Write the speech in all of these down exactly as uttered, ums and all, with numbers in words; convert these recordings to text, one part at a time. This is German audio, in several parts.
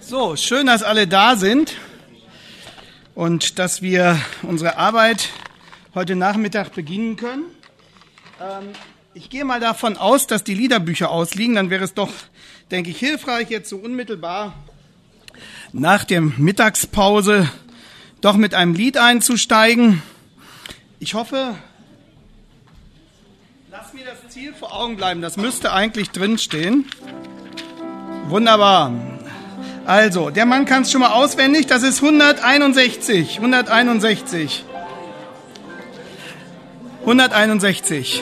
So, schön, dass alle da sind und dass wir unsere Arbeit heute Nachmittag beginnen können. Ähm, ich gehe mal davon aus, dass die Liederbücher ausliegen. Dann wäre es doch, denke ich, hilfreich, jetzt so unmittelbar nach der Mittagspause doch mit einem Lied einzusteigen. Ich hoffe, lass mir das Ziel vor Augen bleiben. Das müsste eigentlich drinstehen. Wunderbar. Also, der Mann kann es schon mal auswendig. Das ist hunderteinundsechzig. hunderteinundsechzig. hunderteinundsechzig.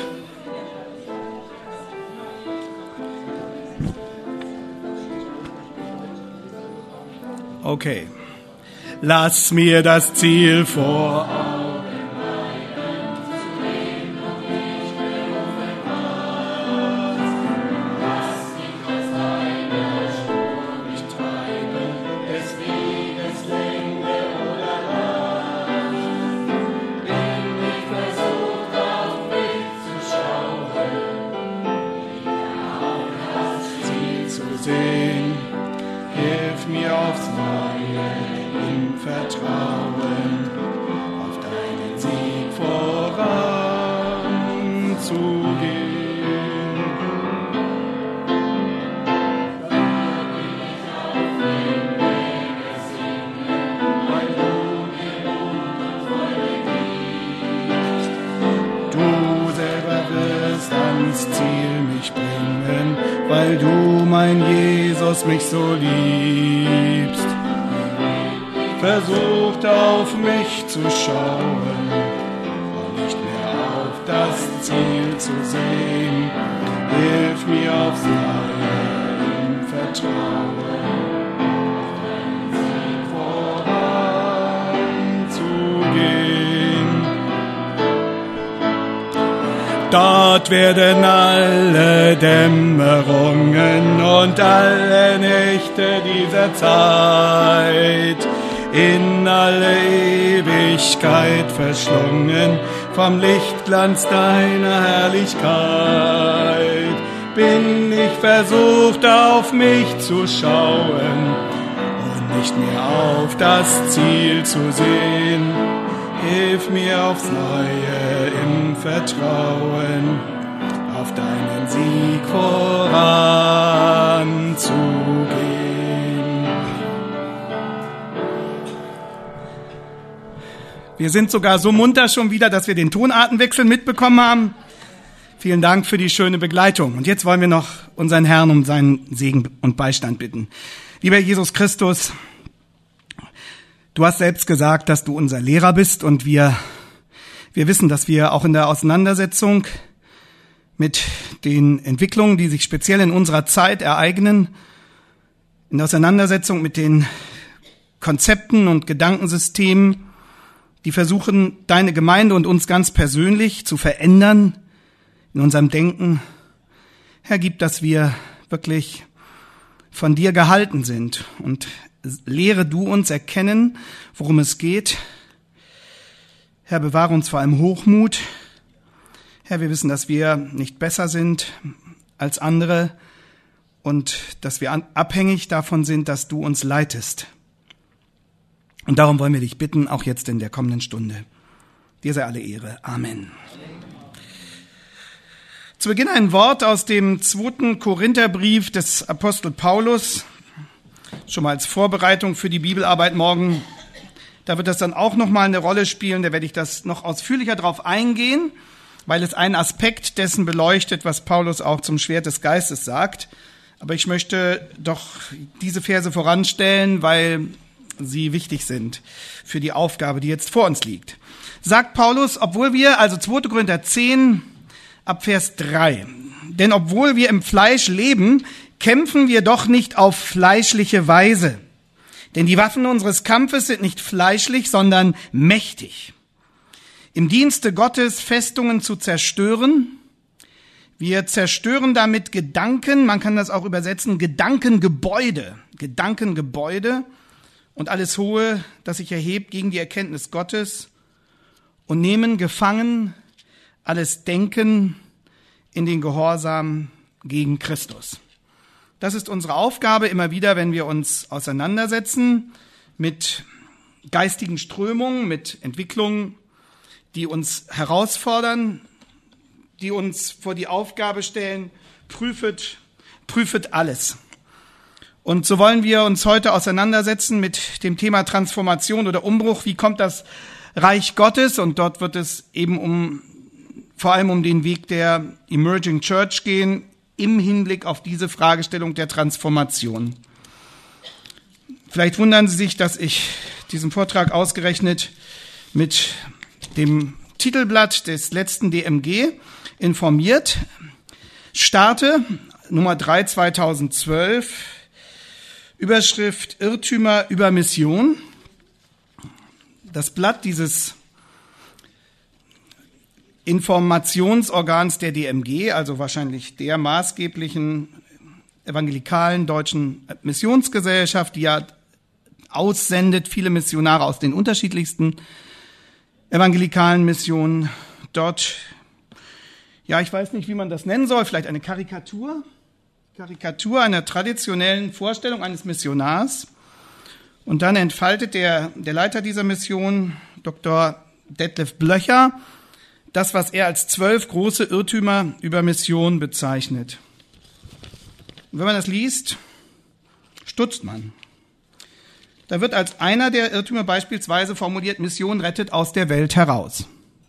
Okay. Lass mir das Ziel vor Augen. Weil du, mein Jesus, mich so liebst. Versucht auf mich zu schauen und nicht mehr auf das Ziel zu sehen. Hilf mir aufs Neue im Vertrauen, voranzugehen. Dort werden alle Dämmerungen und alle Nächte dieser Zeit in alle Ewigkeit verschlungen vom Lichtglanz deiner Herrlichkeit. Bin ich versucht, auf mich zu schauen und nicht mehr auf das Ziel zu sehen. Hilf mir aufs Neue im Vertrauen, auf deinen Sieg voranzugehen. Wir sind sogar so munter schon wieder, dass wir den Tonartenwechsel mitbekommen haben. Vielen Dank für die schöne Begleitung. Und jetzt wollen wir noch unseren Herrn um seinen Segen und Beistand bitten. Lieber Jesus Christus, du hast selbst gesagt, dass du unser Lehrer bist und wir, wir wissen, dass wir auch in der Auseinandersetzung mit den Entwicklungen, die sich speziell in unserer Zeit ereignen, in der Auseinandersetzung mit den Konzepten und Gedankensystemen, die versuchen, deine Gemeinde und uns ganz persönlich zu verändern in unserem Denken. Herr, gib, dass wir wirklich von dir gehalten sind und lehre du uns erkennen, worum es geht. Herr, bewahre uns vor allem Hochmut. Herr, wir wissen, dass wir nicht besser sind als andere und dass wir abhängig davon sind, dass du uns leitest. Und darum wollen wir dich bitten, auch jetzt in der kommenden Stunde. Dir sei alle Ehre. Amen. Zu Beginn ein Wort aus dem zweiten Korintherbrief des Apostel Paulus. Schon mal als Vorbereitung für die Bibelarbeit morgen. Da wird das dann auch nochmal eine Rolle spielen. Da werde ich das noch ausführlicher drauf eingehen, weil es einen Aspekt dessen beleuchtet, was Paulus auch zum Schwert des Geistes sagt. Aber ich möchte doch diese Verse voranstellen, weil sie wichtig sind für die Aufgabe, die jetzt vor uns liegt. Sagt Paulus, obwohl wir, also zweiter Korinther zehn, ab Vers drei, denn obwohl wir im Fleisch leben, kämpfen wir doch nicht auf fleischliche Weise. Denn die Waffen unseres Kampfes sind nicht fleischlich, sondern mächtig. Im Dienste Gottes Festungen zu zerstören. Wir zerstören damit Gedanken, man kann das auch übersetzen, Gedankengebäude. Gedankengebäude und alles Hohe, das sich erhebt gegen die Erkenntnis Gottes und nehmen gefangen alles Denken in den Gehorsam gegen Christus. Das ist unsere Aufgabe immer wieder, wenn wir uns auseinandersetzen mit geistigen Strömungen, mit Entwicklungen, die uns herausfordern, die uns vor die Aufgabe stellen, prüfet, prüfet alles. Und so wollen wir uns heute auseinandersetzen mit dem Thema Transformation oder Umbruch. Wie kommt das Reich Gottes? Und dort wird es eben um, vor allem um den Weg der Emerging Church gehen, im Hinblick auf diese Fragestellung der Transformation. Vielleicht wundern Sie sich, dass ich diesen Vortrag ausgerechnet mit dem Titelblatt des letzten D M G informiert starte, Nummer drei zweitausendzwölf, Überschrift Irrtümer über Mission. Das Blatt dieses Informationsorgans der D M G, also wahrscheinlich der maßgeblichen evangelikalen deutschen Missionsgesellschaft, die ja aussendet, viele Missionare aus den unterschiedlichsten evangelikalen Missionen. Dort, ja, ich weiß nicht, wie man das nennen soll, vielleicht eine Karikatur, Karikatur einer traditionellen Vorstellung eines Missionars. Und dann entfaltet der, der Leiter dieser Mission, Doktor Detlef Blöcher, das, was er als zwölf große Irrtümer über Mission bezeichnet. Und wenn man das liest, stutzt man. Da wird als einer der Irrtümer beispielsweise formuliert, Mission rettet aus der Welt heraus.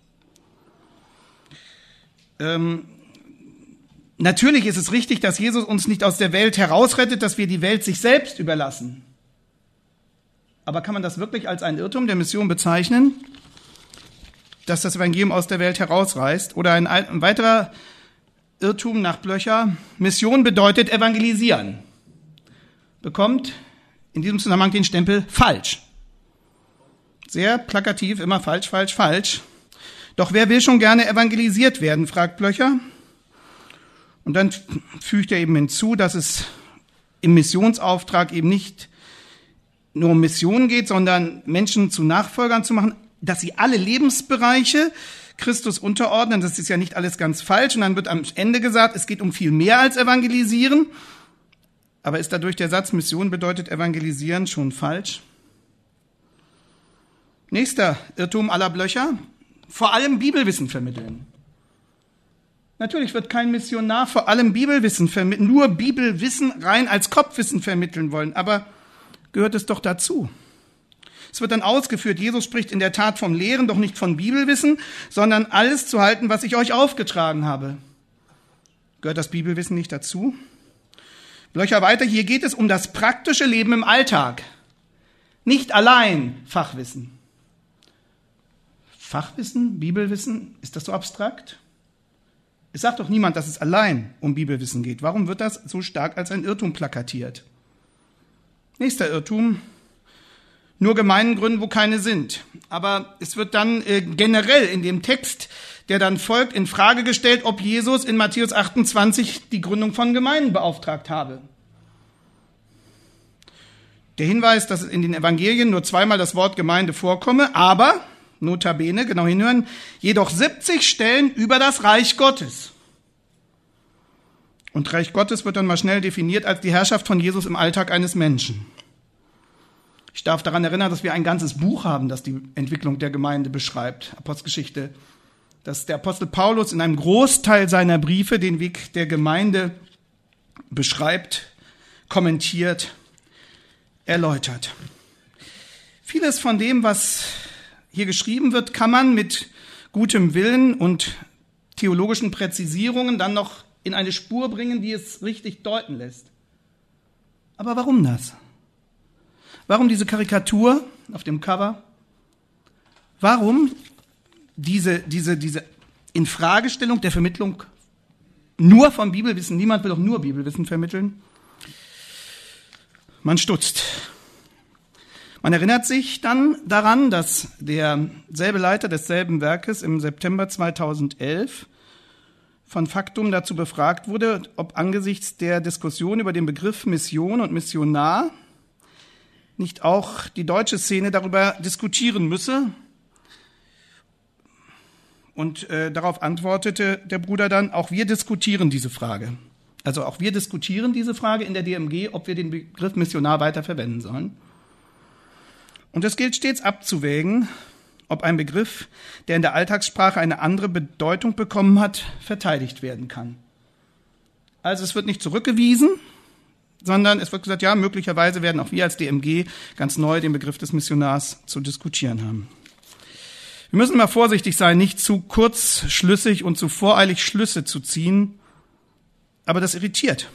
Ähm, natürlich ist es richtig, dass Jesus uns nicht aus der Welt herausrettet, dass wir die Welt sich selbst überlassen. Aber kann man das wirklich als einen Irrtum der Mission bezeichnen, dass das Evangelium aus der Welt herausreißt? Oder ein, ein weiterer Irrtum nach Blöcher, Mission bedeutet evangelisieren, bekommt in diesem Zusammenhang den Stempel falsch. Sehr plakativ, immer falsch, falsch, falsch. Doch wer will schon gerne evangelisiert werden, fragt Blöcher. Und dann fügt er eben hinzu, dass es im Missionsauftrag eben nicht nur um Mission geht, sondern Menschen zu Nachfolgern zu machen, dass sie alle Lebensbereiche Christus unterordnen. Das ist ja nicht alles ganz falsch. Und dann wird am Ende gesagt, es geht um viel mehr als evangelisieren. Aber ist dadurch der Satz, Mission bedeutet evangelisieren, schon falsch? Nächster Irrtum aller Blöcher, vor allem Bibelwissen vermitteln. Natürlich wird kein Missionar vor allem Bibelwissen vermitteln, nur Bibelwissen rein als Kopfwissen vermitteln wollen. Aber gehört es doch dazu. Es wird dann ausgeführt, Jesus spricht in der Tat vom Lehren, doch nicht von Bibelwissen, sondern alles zu halten, was ich euch aufgetragen habe. Gehört das Bibelwissen nicht dazu? Blöcher weiter, hier geht es um das praktische Leben im Alltag. Nicht allein Fachwissen. Fachwissen, Bibelwissen, ist das so abstrakt? Es sagt doch niemand, dass es allein um Bibelwissen geht. Warum wird das so stark als ein Irrtum plakatiert? Nächster Irrtum. Nur Gemeinden gründen, wo keine sind. Aber es wird dann äh, generell in dem Text, der dann folgt, in Frage gestellt, ob Jesus in Matthäus achtundzwanzig die Gründung von Gemeinden beauftragt habe. Der Hinweis, dass in den Evangelien nur zweimal das Wort Gemeinde vorkomme, aber, notabene, genau hinhören, jedoch siebzig Stellen über das Reich Gottes. Und Reich Gottes wird dann mal schnell definiert als die Herrschaft von Jesus im Alltag eines Menschen. Ich darf daran erinnern, dass wir ein ganzes Buch haben, das die Entwicklung der Gemeinde beschreibt, Apostelgeschichte, dass der Apostel Paulus in einem Großteil seiner Briefe den Weg der Gemeinde beschreibt, kommentiert, erläutert. Vieles von dem, was hier geschrieben wird, kann man mit gutem Willen und theologischen Präzisierungen dann noch in eine Spur bringen, die es richtig deuten lässt. Aber warum das? Warum diese Karikatur auf dem Cover? Warum diese, diese, diese Infragestellung der Vermittlung nur vom Bibelwissen? Niemand will doch nur Bibelwissen vermitteln. Man stutzt. Man erinnert sich dann daran, dass derselbe Leiter desselben Werkes im September zweitausendelf von Faktum dazu befragt wurde, ob angesichts der Diskussion über den Begriff Mission und Missionar nicht auch die deutsche Szene darüber diskutieren müsse. Und äh, darauf antwortete der Bruder dann, auch wir diskutieren diese Frage. Also auch wir diskutieren diese Frage in der D M G, ob wir den Begriff Missionar weiter verwenden sollen. Und es gilt stets abzuwägen, ob ein Begriff, der in der Alltagssprache eine andere Bedeutung bekommen hat, verteidigt werden kann. Also es wird nicht zurückgewiesen, sondern es wird gesagt, ja, möglicherweise werden auch wir als D M G ganz neu den Begriff des Missionars zu diskutieren haben. Wir müssen mal vorsichtig sein, nicht zu kurzschlüssig und zu voreilig Schlüsse zu ziehen, aber das irritiert.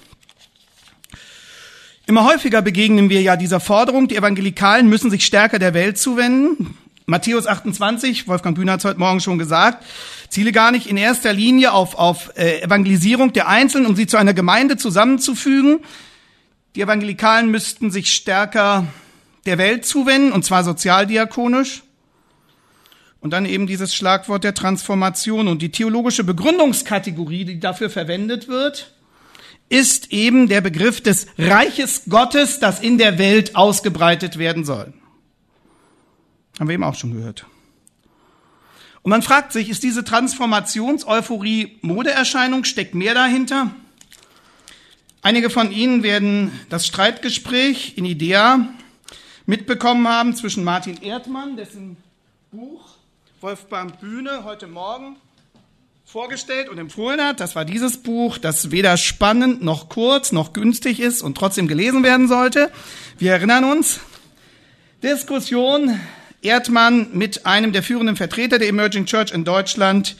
Immer häufiger begegnen wir ja dieser Forderung, die Evangelikalen müssen sich stärker der Welt zuwenden. Matthäus achtundzwanzig, Wolfgang Bühner hat es heute Morgen schon gesagt, ziele gar nicht in erster Linie auf, auf äh, Evangelisierung der Einzelnen, um sie zu einer Gemeinde zusammenzufügen. Die Evangelikalen müssten sich stärker der Welt zuwenden, und zwar sozialdiakonisch. Und dann eben dieses Schlagwort der Transformation. Und die theologische Begründungskategorie, die dafür verwendet wird, ist eben der Begriff des Reiches Gottes, das in der Welt ausgebreitet werden soll. Haben wir eben auch schon gehört. Und man fragt sich, ist diese Transformations-Euphorie Modeerscheinung? Steckt mehr dahinter? Einige von Ihnen werden das Streitgespräch in Idea mitbekommen haben zwischen Martin Erdmann, dessen Buch Wolfgang Bühne heute Morgen vorgestellt und empfohlen hat. Das war dieses Buch, das weder spannend noch kurz noch günstig ist und trotzdem gelesen werden sollte. Wir erinnern uns. Diskussion Erdmann mit einem der führenden Vertreter der Emerging Church in Deutschland,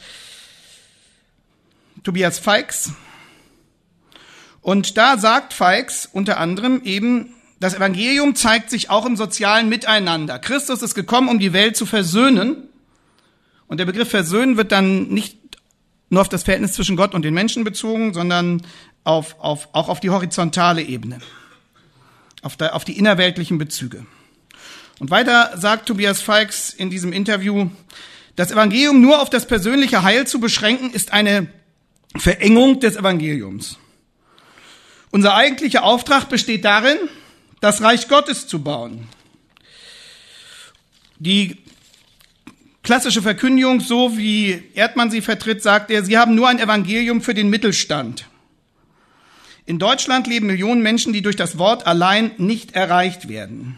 Tobias Feix. Und da sagt Feix unter anderem eben, das Evangelium zeigt sich auch im sozialen Miteinander. Christus ist gekommen, um die Welt zu versöhnen. Und der Begriff versöhnen wird dann nicht nur auf das Verhältnis zwischen Gott und den Menschen bezogen, sondern auf, auf, auch auf die horizontale Ebene, auf, der, auf die innerweltlichen Bezüge. Und weiter sagt Tobias Feix in diesem Interview, das Evangelium nur auf das persönliche Heil zu beschränken, ist eine Verengung des Evangeliums. Unser eigentlicher Auftrag besteht darin, das Reich Gottes zu bauen. Die klassische Verkündigung, so wie Erdmann sie vertritt, sagt er, sie haben nur ein Evangelium für den Mittelstand. In Deutschland leben Millionen Menschen, die durch das Wort allein nicht erreicht werden.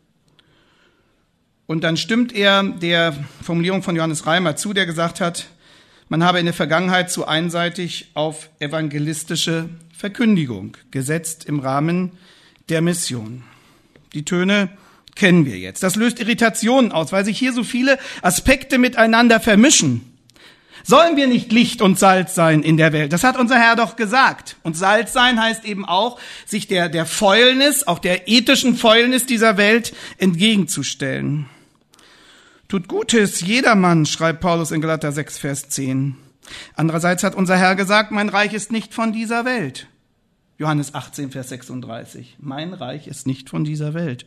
Und dann stimmt er der Formulierung von Johannes Reimer zu, der gesagt hat, man habe in der Vergangenheit zu einseitig auf evangelistische Verkündigung gesetzt im Rahmen der Mission. Die Töne kennen wir jetzt. Das löst Irritationen aus, weil sich hier so viele Aspekte miteinander vermischen. Sollen wir nicht Licht und Salz sein in der Welt? Das hat unser Herr doch gesagt. Und Salz sein heißt eben auch, sich der, der Fäulnis, auch der ethischen Fäulnis dieser Welt entgegenzustellen. Tut Gutes jedermann, schreibt Paulus in Galater sechs, Vers zehn. Andererseits hat unser Herr gesagt, mein Reich ist nicht von dieser Welt. Johannes achtzehn, Vers sechsunddreißig. Mein Reich ist nicht von dieser Welt.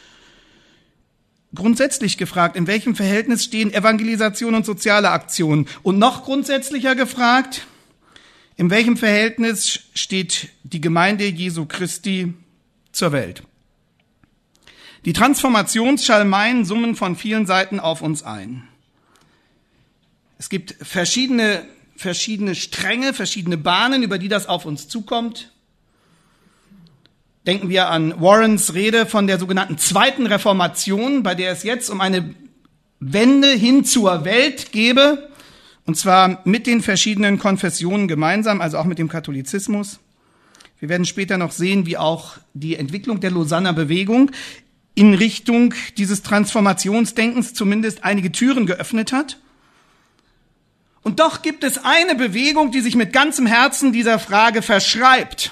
Grundsätzlich gefragt, in welchem Verhältnis stehen Evangelisation und soziale Aktionen? Und noch grundsätzlicher gefragt, in welchem Verhältnis steht die Gemeinde Jesu Christi zur Welt? Die Transformationsschalmeien summen von vielen Seiten auf uns ein. Es gibt verschiedene, verschiedene Stränge, verschiedene Bahnen, über die das auf uns zukommt. Denken wir an Warrens Rede von der sogenannten zweiten Reformation, bei der es jetzt um eine Wende hin zur Welt gebe, und zwar mit den verschiedenen Konfessionen gemeinsam, also auch mit dem Katholizismus. Wir werden später noch sehen, wie auch die Entwicklung der Lausanner Bewegung in Richtung dieses Transformationsdenkens zumindest einige Türen geöffnet hat. Und doch gibt es eine Bewegung, die sich mit ganzem Herzen dieser Frage verschreibt.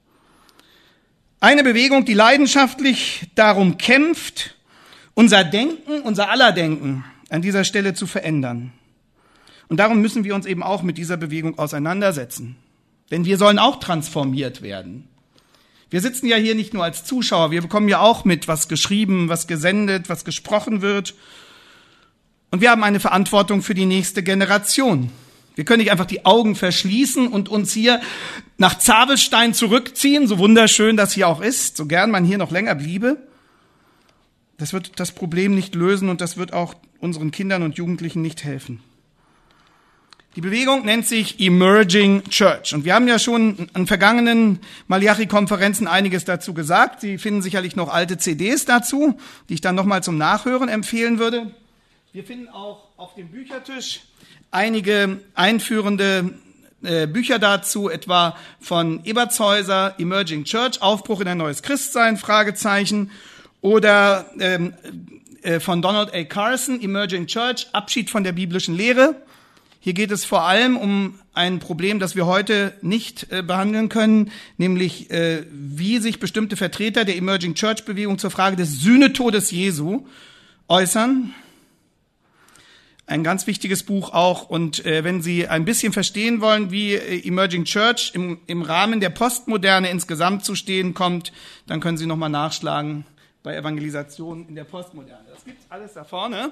Eine Bewegung, die leidenschaftlich darum kämpft, unser Denken, unser aller Denken an dieser Stelle zu verändern. Und darum müssen wir uns eben auch mit dieser Bewegung auseinandersetzen. Denn wir sollen auch transformiert werden. Wir sitzen ja hier nicht nur als Zuschauer, wir bekommen ja auch mit, was geschrieben, was gesendet, was gesprochen wird. Und wir haben eine Verantwortung für die nächste Generation. Wir können nicht einfach die Augen verschließen und uns hier nach Zabelstein zurückziehen, so wunderschön das hier auch ist, so gern man hier noch länger bliebe. Das wird das Problem nicht lösen und das wird auch unseren Kindern und Jugendlichen nicht helfen. Die Bewegung nennt sich Emerging Church. Und wir haben ja schon an vergangenen Malachi-Konferenzen einiges dazu gesagt. Sie finden sicherlich noch alte C Ds dazu, die ich dann nochmal zum Nachhören empfehlen würde. Wir finden auch auf dem Büchertisch einige einführende äh, Bücher dazu, etwa von Ebertshäuser, Emerging Church, Aufbruch in ein neues Christsein, Fragezeichen, oder ähm, äh, von Donald A. Carson, Emerging Church, Abschied von der biblischen Lehre. Hier geht es vor allem um ein Problem, das wir heute nicht äh, behandeln können, nämlich äh, wie sich bestimmte Vertreter der Emerging Church Bewegung zur Frage des Sühnetodes Jesu äußern. Ein ganz wichtiges Buch auch. Und äh, wenn Sie ein bisschen verstehen wollen, wie äh, Emerging Church im, im Rahmen der Postmoderne insgesamt zu stehen kommt, dann können Sie nochmal nachschlagen bei Evangelisation in der Postmoderne. Das gibt's alles da vorne.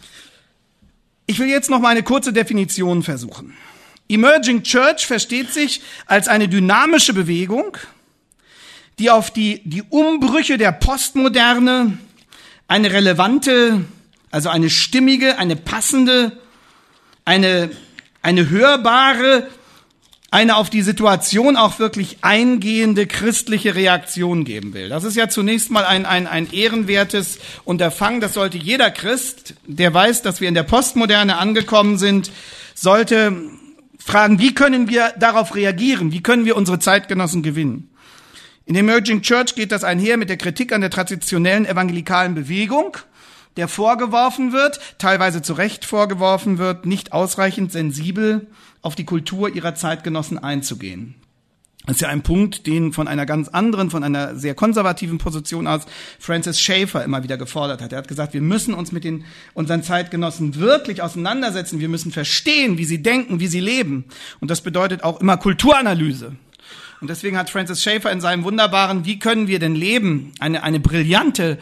Ich will jetzt noch mal eine kurze Definition versuchen. Emerging Church versteht sich als eine dynamische Bewegung, die auf die, die Umbrüche der Postmoderne eine relevante, also eine stimmige, eine passende, eine, eine hörbare, eine auf die Situation auch wirklich eingehende christliche Reaktion geben will. Das ist ja zunächst mal ein, ein, ein ehrenwertes Unterfangen. Das sollte jeder Christ, der weiß, dass wir in der Postmoderne angekommen sind, sollte fragen, wie können wir darauf reagieren? Wie können wir unsere Zeitgenossen gewinnen? In Emerging Church geht das einher mit der Kritik an der traditionellen evangelikalen Bewegung, der vorgeworfen wird, teilweise zu Recht vorgeworfen wird, nicht ausreichend sensibel auf die Kultur ihrer Zeitgenossen einzugehen. Das ist ja ein Punkt, den von einer ganz anderen, von einer sehr konservativen Position aus Francis Schaeffer immer wieder gefordert hat. Er hat gesagt, wir müssen uns mit den unseren Zeitgenossen wirklich auseinandersetzen. Wir müssen verstehen, wie sie denken, wie sie leben. Und das bedeutet auch immer Kulturanalyse. Und deswegen hat Francis Schaeffer in seinem wunderbaren Wie können wir denn leben? eine, eine brillante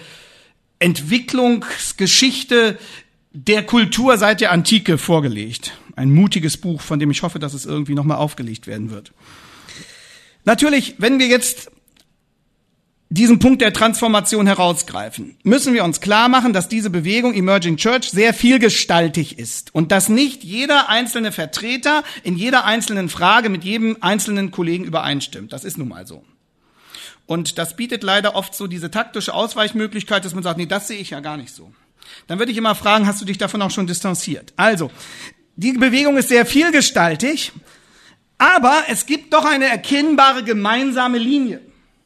Entwicklungsgeschichte der Kultur seit der Antike vorgelegt. Ein mutiges Buch, von dem ich hoffe, dass es irgendwie nochmal aufgelegt werden wird. Natürlich, wenn wir jetzt diesen Punkt der Transformation herausgreifen, müssen wir uns klar machen, dass diese Bewegung Emerging Church sehr vielgestaltig ist und dass nicht jeder einzelne Vertreter in jeder einzelnen Frage mit jedem einzelnen Kollegen übereinstimmt. Das ist nun mal so. Und das bietet leider oft so diese taktische Ausweichmöglichkeit, dass man sagt, nee, das sehe ich ja gar nicht so. Dann würde ich immer fragen, hast du dich davon auch schon distanziert? Also, die Bewegung ist sehr vielgestaltig, aber es gibt doch eine erkennbare gemeinsame Linie.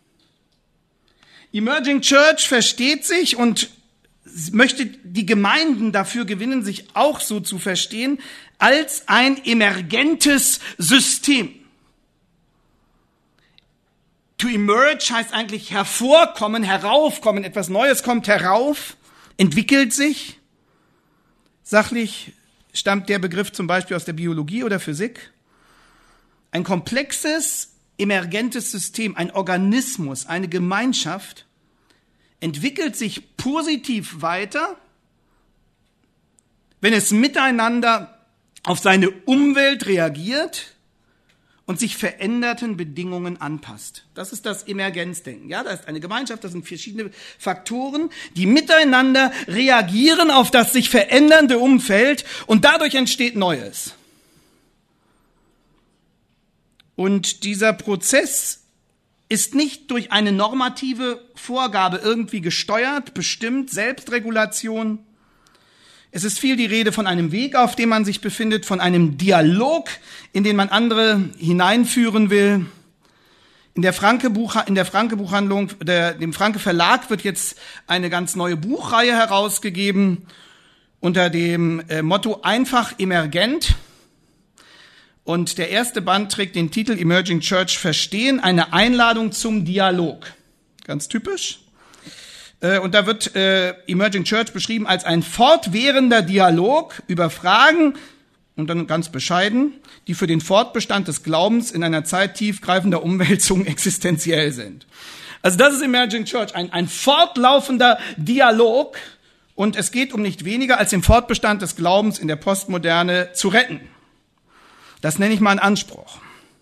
Emerging Church versteht sich und möchte die Gemeinden dafür gewinnen, sich auch so zu verstehen, als ein emergentes System. To emerge heißt eigentlich hervorkommen, heraufkommen, etwas Neues kommt herauf, entwickelt sich. Sachlich stammt der Begriff zum Beispiel aus der Biologie oder Physik. Ein komplexes, emergentes System, ein Organismus, eine Gemeinschaft entwickelt sich positiv weiter, wenn es miteinander auf seine Umwelt reagiert und sich veränderten Bedingungen anpasst. Das ist das Emergenzdenken. Ja, da ist eine Gemeinschaft, das sind verschiedene Faktoren, die miteinander reagieren auf das sich verändernde Umfeld und dadurch entsteht Neues. Und dieser Prozess ist nicht durch eine normative Vorgabe irgendwie gesteuert, bestimmt, Selbstregulation. Es ist viel die Rede von einem Weg, auf dem man sich befindet, von einem Dialog, in den man andere hineinführen will. In der Franke Buch, in der Franke Buchhandlung, der, dem Franke Verlag wird jetzt eine ganz neue Buchreihe herausgegeben unter dem äh, Motto Einfach emergent. Und der erste Band trägt den Titel Emerging Church Verstehen, eine Einladung zum Dialog. Ganz typisch. Und da wird äh, Emerging Church beschrieben als ein fortwährender Dialog über Fragen, und dann ganz bescheiden, die für den Fortbestand des Glaubens in einer Zeit tiefgreifender Umwälzungen existenziell sind. Also das ist Emerging Church, ein, ein fortlaufender Dialog, und es geht um nicht weniger als den Fortbestand des Glaubens in der Postmoderne zu retten. Das nenne ich mal einen Anspruch.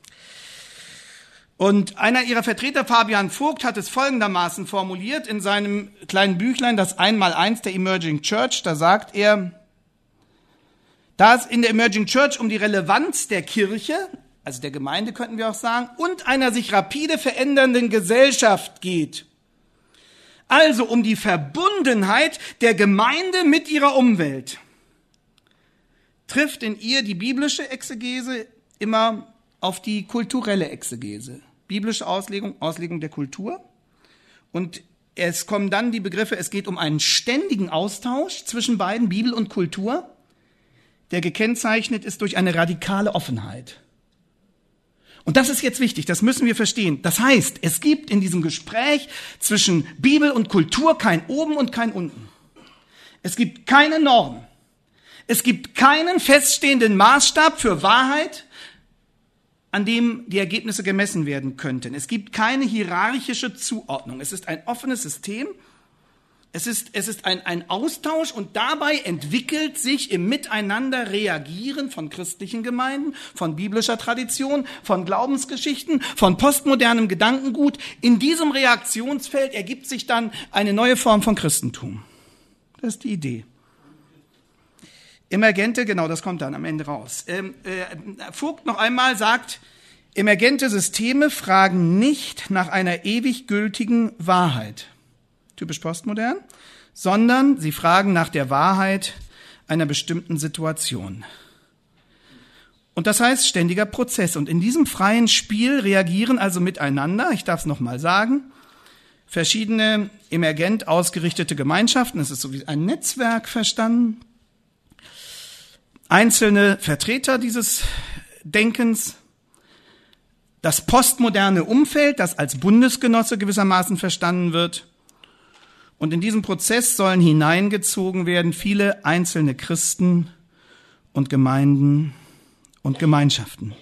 Und einer ihrer Vertreter, Fabian Vogt, hat es folgendermaßen formuliert in seinem kleinen Büchlein, das Einmaleins der Emerging Church. Da sagt er, Da es in der Emerging Church um die Relevanz der Kirche, also der Gemeinde könnten wir auch sagen, und einer sich rapide verändernden Gesellschaft geht. Also um die Verbundenheit der Gemeinde mit ihrer Umwelt, trifft in ihr die biblische Exegese immer auf die kulturelle Exegese. Biblische Auslegung, Auslegung der Kultur. Und es kommen dann die Begriffe, es geht um einen ständigen Austausch zwischen beiden, Bibel und Kultur, der gekennzeichnet ist durch eine radikale Offenheit. Und das ist jetzt wichtig, das müssen wir verstehen. Das heißt, es gibt in diesem Gespräch zwischen Bibel und Kultur kein Oben und kein Unten. Es gibt keine Norm. Es gibt keinen feststehenden Maßstab für Wahrheit, an dem die Ergebnisse gemessen werden könnten. Es gibt keine hierarchische Zuordnung. Es ist ein offenes System. Es ist, es ist ein, ein Austausch und dabei entwickelt sich im Miteinander Reagieren von christlichen Gemeinden, von biblischer Tradition, von Glaubensgeschichten, von postmodernem Gedankengut. In diesem Reaktionsfeld ergibt sich dann eine neue Form von Christentum. Das ist die Idee. Emergente, genau, das kommt dann am Ende raus. Ähm, äh, Vogt noch einmal sagt, emergente Systeme fragen nicht nach einer ewig gültigen Wahrheit, typisch postmodern, sondern sie fragen nach der Wahrheit einer bestimmten Situation. Und das heißt ständiger Prozess. Und in diesem freien Spiel reagieren also miteinander, ich darf es nochmal sagen, verschiedene emergent ausgerichtete Gemeinschaften, es ist so wie ein Netzwerk verstanden, einzelne Vertreter dieses Denkens, das postmoderne Umfeld, das als Bundesgenosse gewissermaßen verstanden wird. Und in diesem Prozess sollen hineingezogen werden viele einzelne Christen und Gemeinden und Gemeinschaften.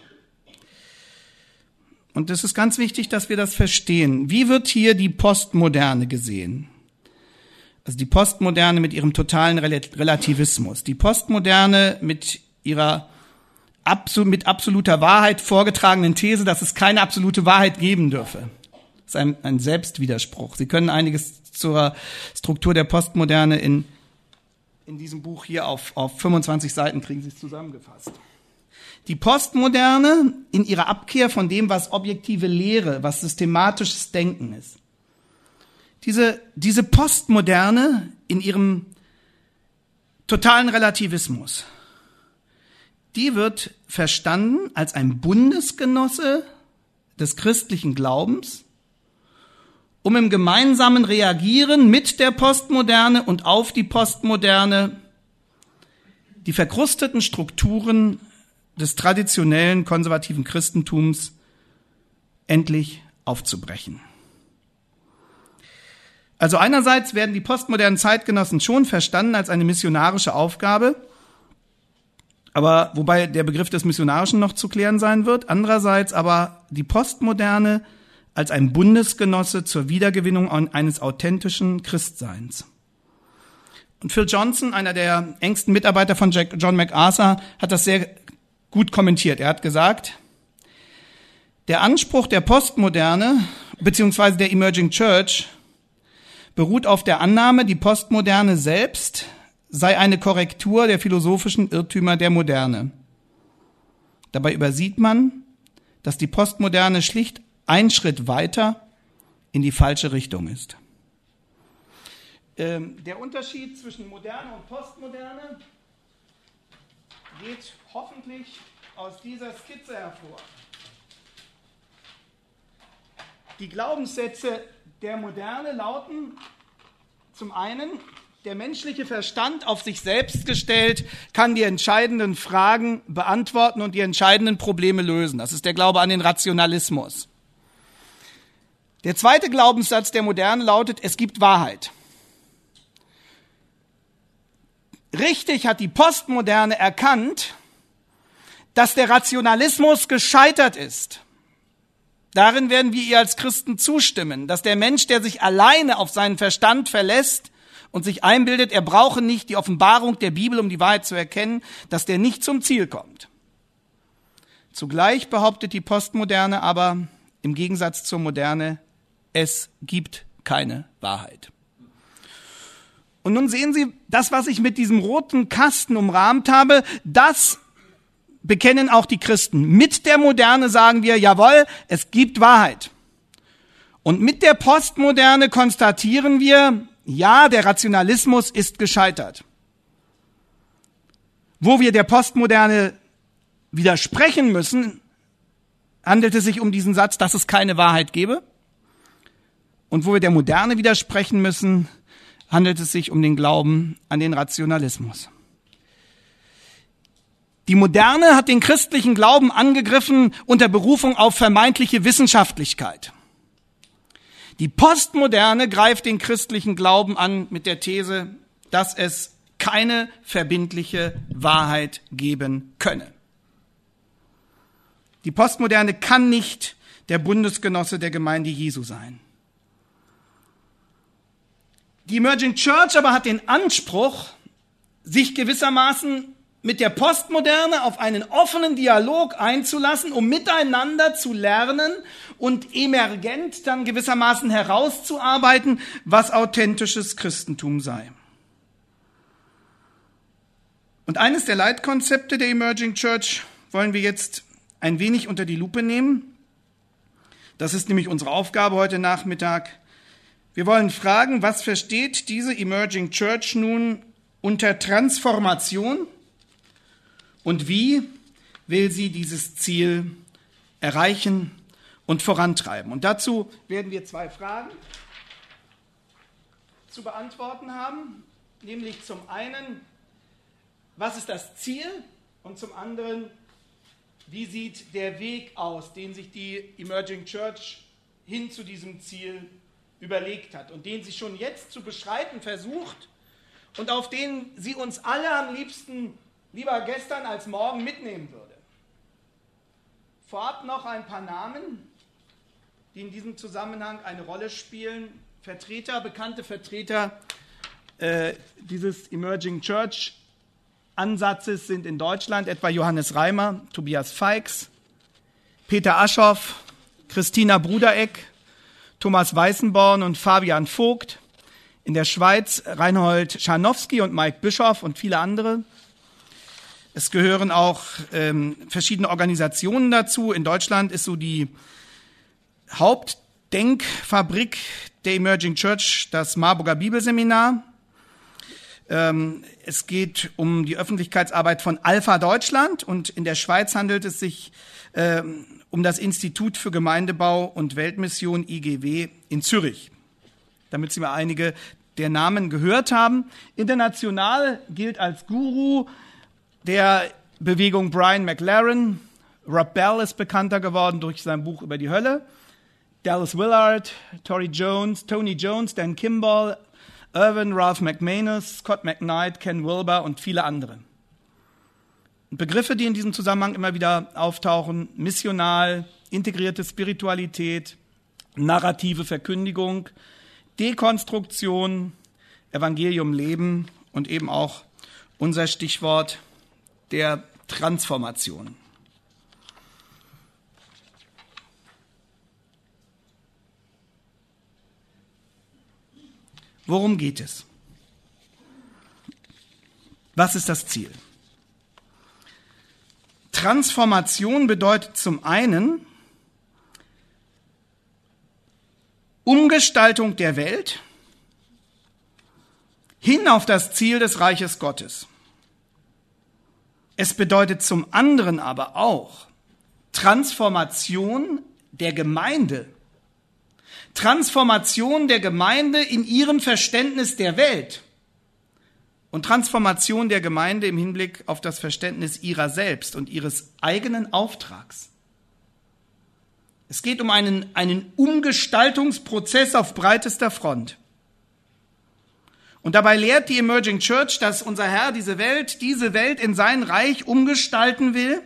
Und es ist ganz wichtig, dass wir das verstehen. Wie wird hier die Postmoderne gesehen? Also die Postmoderne mit ihrem totalen Relativismus. Die Postmoderne mit ihrer mit absoluter Wahrheit vorgetragenen These, dass es keine absolute Wahrheit geben dürfe. Das ist ein, ein Selbstwiderspruch. Sie können einiges zur Struktur der Postmoderne in, in diesem Buch hier auf, auf fünfundzwanzig Seiten kriegen Sie es zusammengefasst. Die Postmoderne in ihrer Abkehr von dem, was objektive Lehre, was systematisches Denken ist. Diese, diese Postmoderne in ihrem totalen Relativismus, die wird verstanden als ein Bundesgenosse des christlichen Glaubens, um im gemeinsamen Reagieren mit der Postmoderne und auf die Postmoderne die verkrusteten Strukturen des traditionellen konservativen Christentums endlich aufzubrechen. Also einerseits werden die postmodernen Zeitgenossen schon verstanden als eine missionarische Aufgabe, aber wobei der Begriff des Missionarischen noch zu klären sein wird. Andererseits aber die Postmoderne als ein Bundesgenosse zur Wiedergewinnung eines authentischen Christseins. Und Phil Johnson, einer der engsten Mitarbeiter von Jack, John MacArthur, hat das sehr gut kommentiert. Er hat gesagt, der Anspruch der Postmoderne beziehungsweise der Emerging Church beruht auf der Annahme, die Postmoderne selbst sei eine Korrektur der philosophischen Irrtümer der Moderne. Dabei übersieht man, dass die Postmoderne schlicht ein Schritt weiter in die falsche Richtung ist. Ähm, der Unterschied zwischen Moderne und Postmoderne geht hoffentlich aus dieser Skizze hervor. Die Glaubenssätze der Moderne lauten zum einen, der menschliche Verstand auf sich selbst gestellt kann die entscheidenden Fragen beantworten und die entscheidenden Probleme lösen. Das ist der Glaube an den Rationalismus. Der zweite Glaubenssatz der Moderne lautet, es gibt Wahrheit. Richtig hat die Postmoderne erkannt, dass der Rationalismus gescheitert ist. Darin werden wir ihr als Christen zustimmen, dass der Mensch, der sich alleine auf seinen Verstand verlässt und sich einbildet, er brauche nicht die Offenbarung der Bibel, um die Wahrheit zu erkennen, dass der nicht zum Ziel kommt. Zugleich behauptet die Postmoderne aber, im Gegensatz zur Moderne, es gibt keine Wahrheit. Und nun sehen Sie, das, was ich mit diesem roten Kasten umrahmt habe, das bekennen auch die Christen. Mit der Moderne sagen wir, jawohl, es gibt Wahrheit. Und mit der Postmoderne konstatieren wir, ja, der Rationalismus ist gescheitert. Wo wir der Postmoderne widersprechen müssen, handelt es sich um diesen Satz, dass es keine Wahrheit gebe. Und wo wir der Moderne widersprechen müssen, handelt es sich um den Glauben an den Rationalismus. Die Moderne hat den christlichen Glauben angegriffen unter Berufung auf vermeintliche Wissenschaftlichkeit. Die Postmoderne greift den christlichen Glauben an mit der These, dass es keine verbindliche Wahrheit geben könne. Die Postmoderne kann nicht der Bundesgenosse der Gemeinde Jesu sein. Die Emerging Church aber hat den Anspruch, sich gewissermaßen mit der Postmoderne auf einen offenen Dialog einzulassen, um miteinander zu lernen und emergent dann gewissermaßen herauszuarbeiten, was authentisches Christentum sei. Und eines der Leitkonzepte der Emerging Church wollen wir jetzt ein wenig unter die Lupe nehmen. Das ist nämlich unsere Aufgabe heute Nachmittag. Wir wollen fragen, was versteht diese Emerging Church nun unter Transformation und wie will sie dieses Ziel erreichen und vorantreiben? Und dazu werden wir zwei Fragen zu beantworten haben, nämlich zum einen, was ist das Ziel? Und zum anderen, wie sieht der Weg aus, den sich die Emerging Church hin zu diesem Ziel überlegt hat und den sie schon jetzt zu beschreiten versucht und auf den sie uns alle am liebsten lieber gestern als morgen mitnehmen würde. Vorab noch ein paar Namen, die in diesem Zusammenhang eine Rolle spielen. Vertreter, bekannte Vertreter äh, dieses Emerging Church Ansatzes sind in Deutschland etwa Johannes Reimer, Tobias Feix, Peter Aschoff, Christina Brudereck, Thomas Weißenborn und Fabian Vogt. In der Schweiz Reinhold Scharnowski und Mike Bischoff und viele andere. Es gehören auch ähm, verschiedene Organisationen dazu. In Deutschland ist so die Hauptdenkfabrik der Emerging Church das Marburger Bibelseminar. Ähm, es geht um die Öffentlichkeitsarbeit von Alpha Deutschland und in der Schweiz handelt es sich ähm, um das Institut für Gemeindebau und Weltmission I G W in Zürich, damit Sie mal einige der Namen gehört haben. International gilt als Guru der Bewegung Brian McLaren. Rob Bell ist bekannter geworden durch sein Buch über die Hölle. Dallas Willard, Tory Jones, Tony Jones, Dan Kimball, Irvin, Ralph McManus, Scott McKnight, Ken Wilber und viele andere. Begriffe, die in diesem Zusammenhang immer wieder auftauchen: missional, integrierte Spiritualität, narrative Verkündigung, Dekonstruktion, Evangelium leben und eben auch unser Stichwort der Transformation. Worum geht es? Was ist das Ziel? Transformation bedeutet zum einen Umgestaltung der Welt hin auf das Ziel des Reiches Gottes. Es bedeutet zum anderen aber auch Transformation der Gemeinde. Transformation der Gemeinde in ihrem Verständnis der Welt und Transformation der Gemeinde im Hinblick auf das Verständnis ihrer selbst und ihres eigenen Auftrags. Es geht um einen, einen Umgestaltungsprozess auf breitester Front. Und dabei lehrt die Emerging Church, dass unser Herr diese Welt, diese Welt in sein Reich umgestalten will.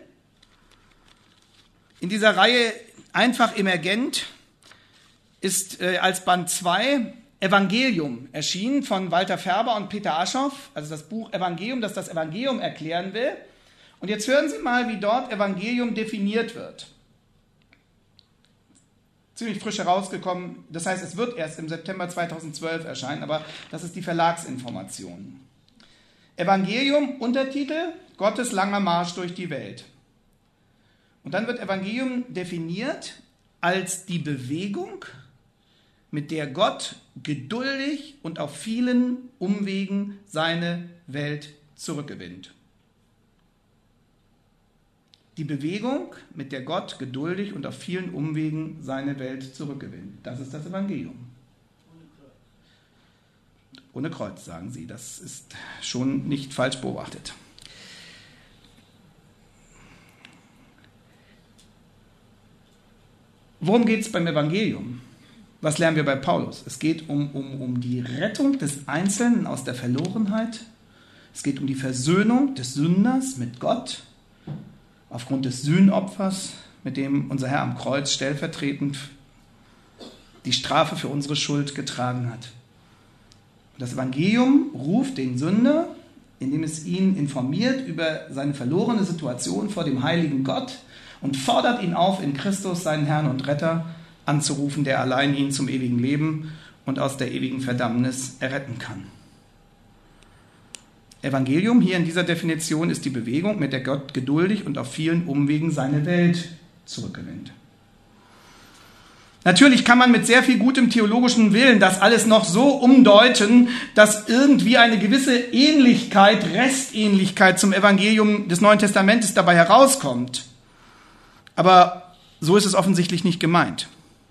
In dieser Reihe einfach emergent ist äh, als Band zwei Evangelium erschienen von Walter Färber und Peter Aschoff, also das Buch Evangelium, das das Evangelium erklären will. Und jetzt hören Sie mal, wie dort Evangelium definiert wird. ziemlich frisch herausgekommen. Das heißt, es wird erst im September zweitausendzwölf erscheinen, aber das ist die Verlagsinformation. Evangelium, Untertitel, Gottes langer Marsch durch die Welt. Und dann wird Evangelium definiert als die Bewegung, mit der Gott geduldig und auf vielen Umwegen seine Welt zurückgewinnt. Die Bewegung, mit der Gott geduldig und auf vielen Umwegen seine Welt zurückgewinnt. Das ist das Evangelium. Ohne Kreuz, sagen sie. Das ist schon nicht falsch beobachtet. Worum geht es beim Evangelium? Was lernen wir bei Paulus? Es geht um, um, um die Rettung des Einzelnen aus der Verlorenheit. Es geht um die Versöhnung des Sünders mit Gott aufgrund des Sühnopfers, mit dem unser Herr am Kreuz stellvertretend die Strafe für unsere Schuld getragen hat. Das Evangelium ruft den Sünder, indem es ihn informiert über seine verlorene Situation vor dem heiligen Gott und fordert ihn auf, in Christus, seinen Herrn und Retter, anzurufen, der allein ihn zum ewigen Leben und aus der ewigen Verdammnis erretten kann. Evangelium hier in dieser Definition ist die Bewegung, mit der Gott geduldig und auf vielen Umwegen seine Welt zurückgewinnt. Natürlich kann man mit sehr viel gutem theologischen Willen das alles noch so umdeuten, dass irgendwie eine gewisse Ähnlichkeit, Restähnlichkeit zum Evangelium des Neuen Testamentes dabei herauskommt. Aber so ist es offensichtlich nicht gemeint.